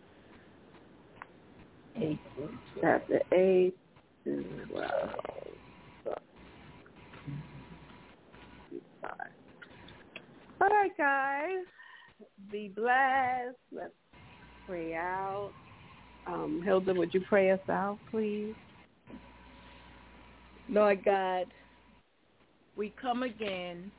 Eight. Chapter eight to twelve. All right, guys. Be blessed. Let's pray out. Um, Hilda, would you pray us out, please? Lord God, we come again,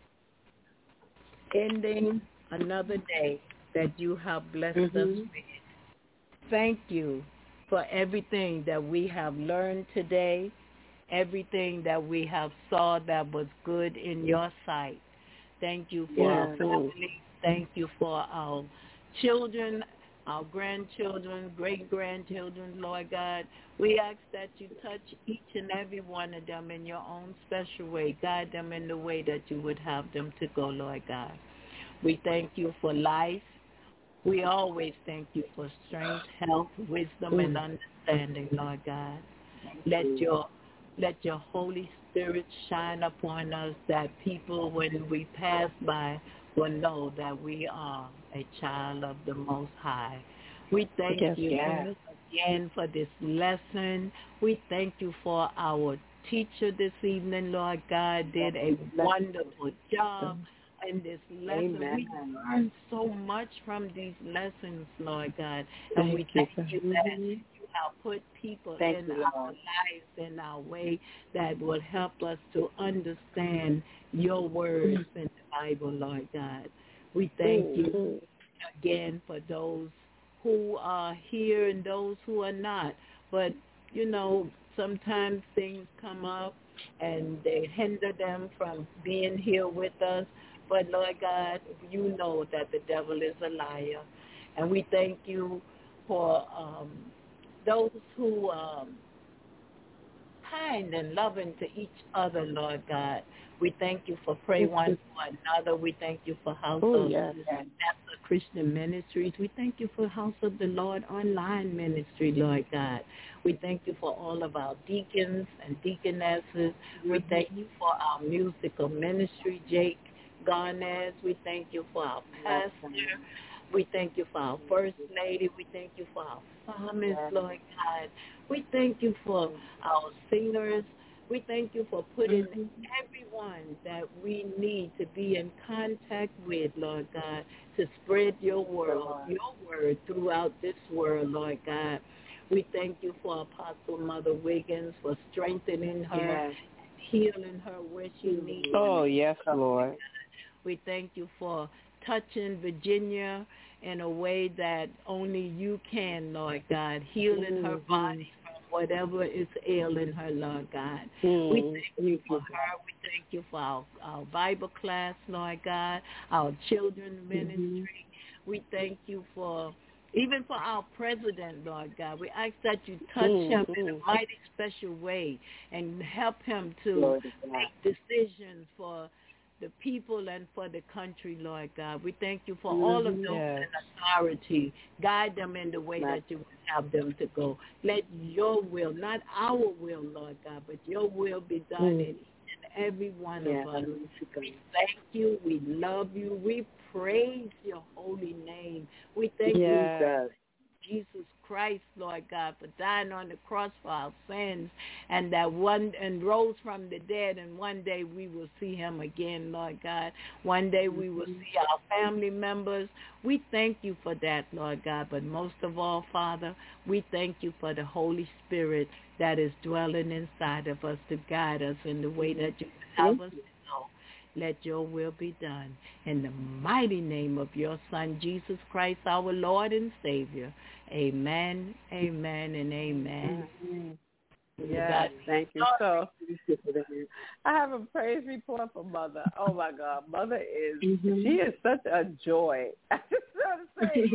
ending another day that you have blessed mm-hmm. us with. Thank you for everything that we have learned today, everything that we have saw that was good in your sight. Thank you for yeah. our family. Thank you for our children, our grandchildren, great-grandchildren, Lord God. We ask that you touch each and every one of them in your own special way. Guide them in the way that you would have them to go, Lord God. We thank you for life. We always thank you for strength, health, wisdom, and understanding, Lord God. Let your let your Holy Spirit shine upon us that people, when we pass by, will know that we are a child of the Most High. We thank yes, you yes. again for this lesson. We thank you for our teacher this evening, Lord God, did a wonderful job in this lesson. Amen. We learned so much from these lessons, Lord God, and thank we thank you, you that you have put people thank in you, our Lord. lives, in our way, that will help us to understand your words in the Bible, Lord God. We thank mm-hmm. you again for those who are here and those who are not. But, you know, sometimes things come up and they hinder them from being here with us. But, Lord God, you know that the devil is a liar. And we thank you for um, those who are um, kind and loving to each other, Lord God. We thank you for Pray One for Another. We thank you for House oh, of yes. Master Christian Ministries. We thank you for House of the Lord Online Ministry, Lord God. We thank you for all of our deacons and deaconesses. We thank you for our musical ministry, Jake Garnez. We thank you for our pastor. We thank you for our First Lady. We thank you for our psalmist, Lord God. We thank you for our singers. We thank you for putting mm-hmm. everyone that we need to be in contact with, Lord God, to spread your word, your word throughout this world, Lord God. We thank you for Apostle Mother Wiggins, for strengthening her, Yes. healing her where she needs. Oh, yes, Lord. We thank you for touching Virginia in a way that only you can, Lord God, healing her body from whatever is ailing her, Lord God. Mm-hmm. We thank you for her. We thank you for our, our Bible class, Lord God, our children's ministry. Mm-hmm. We thank you for, even for our president, Lord God. We ask that you touch mm-hmm. him in a mighty special way and help him to make decisions for the people and for the country, Lord God. We thank you for mm-hmm. all of those yes. in authority. Guide them in the way that you would have them to go. Let your will, not our will, Lord God, but your will be done mm-hmm. in each and every one yeah. of us. We thank you. We love you. We praise your holy name. We thank yes. you, Jesus Christ, Lord God, for dying on the cross for our sins, and that one and rose from the dead, and one day we will see him again, Lord God. One day we will see our family members. We thank you for that, Lord God, but most of all, Father, we thank you for the Holy Spirit that is dwelling inside of us to guide us in the way that you help us to know. Let your will be done. In the mighty name of your Son, Jesus Christ, our Lord and Savior. Amen, amen, and amen. Mm-hmm. Yes, thank you. So I have a praise report for Mother. Oh, my God. Mother is, mm-hmm. she is such a joy. I just want to say,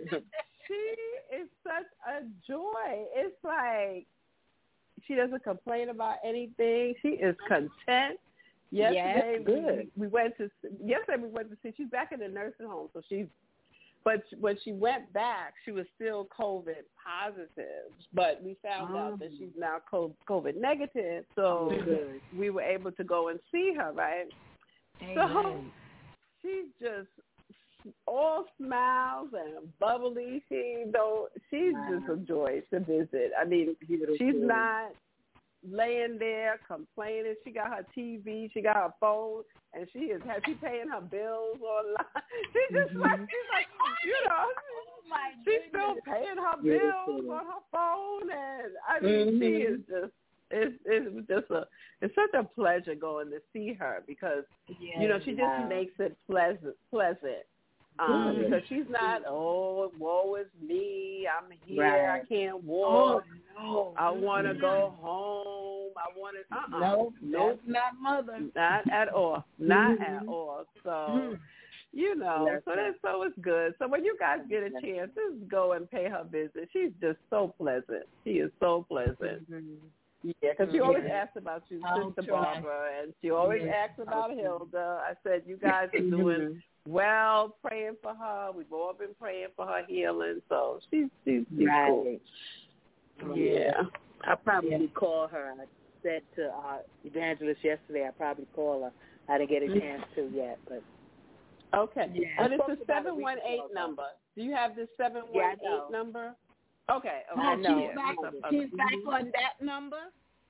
she is such a joy. It's like she doesn't complain about anything. She is content. Yesterday, yes, good. We, we went to yesterday. We went to see. She's back in the nursing home, so she's. But when she went back, she was still COVID positive. But we found oh. out that she's now COVID negative, so good. We were able to go and see her. Right. Amen. So she's just all smiles and bubbly. She don't. She's wow. just a joy to visit. I mean, Beautiful. She's not laying there complaining. She got her T V, she got her phone, and she is she paying her bills online. She just mm-hmm. like she's like you know, oh my she's still paying her bills on her phone, and I mean mm-hmm. she is just it's it's just a it's such a pleasure going to see her because yes, you know she just yeah. makes it pleasant pleasant. Um, mm-hmm. Because she's not, oh, woe is me, I'm here, right. I can't walk, oh, no. I want to mm-hmm. go home, I want to, uh-uh. No, no, that's not Mother. Not at all, not mm-hmm. at all. So, mm-hmm. you know, that's so that's so it's good. So when you guys get a chance, just go and pay her visit. She's just so pleasant. She is so pleasant. Mm-hmm. Yeah, because she always asks about you, I'll Sister try. Barbara, and she always yeah. asks about Hilda. I said, you guys are doing well, praying for her. We've all been praying for her healing, so she's she's, she's right. cool. Yeah. I'll probably yeah. call her. I said to our evangelist yesterday I'll probably call her. I didn't get a chance to yet, but okay. Yeah. And it's a seven one eight number. Do you have this seven one eight yeah, number? Okay. Okay. Oh, no. she's back, she's back on that number?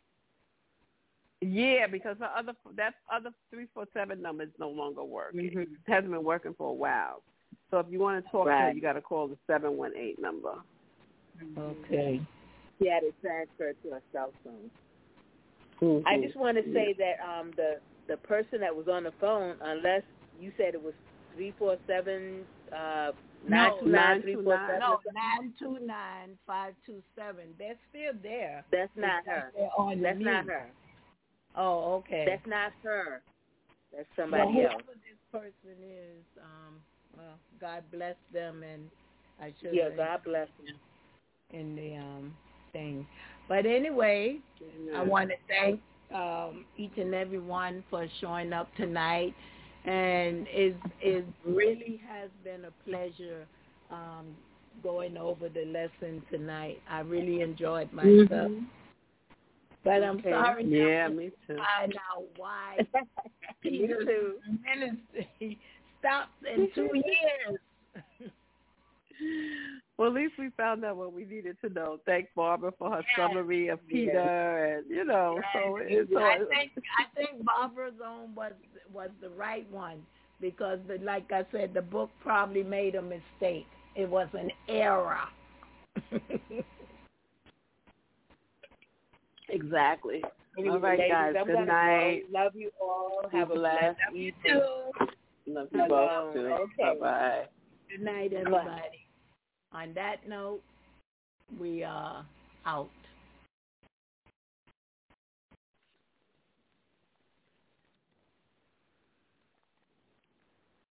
Yeah, because the other that other three four seven number is no longer working. Mm-hmm. It hasn't been working for a while. So if you want to talk right. to her, you got to call the seven one eight number. Okay. She had it transferred to her cell phone. Mm-hmm. I just want to say yeah. that um, the the person that was on the phone, unless you said it was three four seven uh, nine two nine three four seven. No, nine two nine five two seven. They're still there. That's not her. That's not her. Oh, okay. That's not her. That's somebody well, whoever else. this person is, um, well, God bless them, and I should. Yeah, God bless them. In the um thing, but anyway, yeah. I want to thank um, each and every one for showing up tonight, and it it really has been a pleasure um, going over the lesson tonight. I really enjoyed myself. Mm-hmm. But I'm okay. sorry yeah, now me too. find out why Peter's ministry stopped in two years. Well, at least we found out what we needed to know. Thank Barbara for her yes. summary of Peter, yes. and you know, yes. so it's. So I think I think Barbara's own was was the right one because, the, like I said, the book probably made a mistake. It was an error. Exactly. Anyway, all right, ladies, guys. I'm Good night. Go. Love you all. Have a blessed evening. Love you both too. Okay. Bye bye. Good night, everybody. On that note, we are out.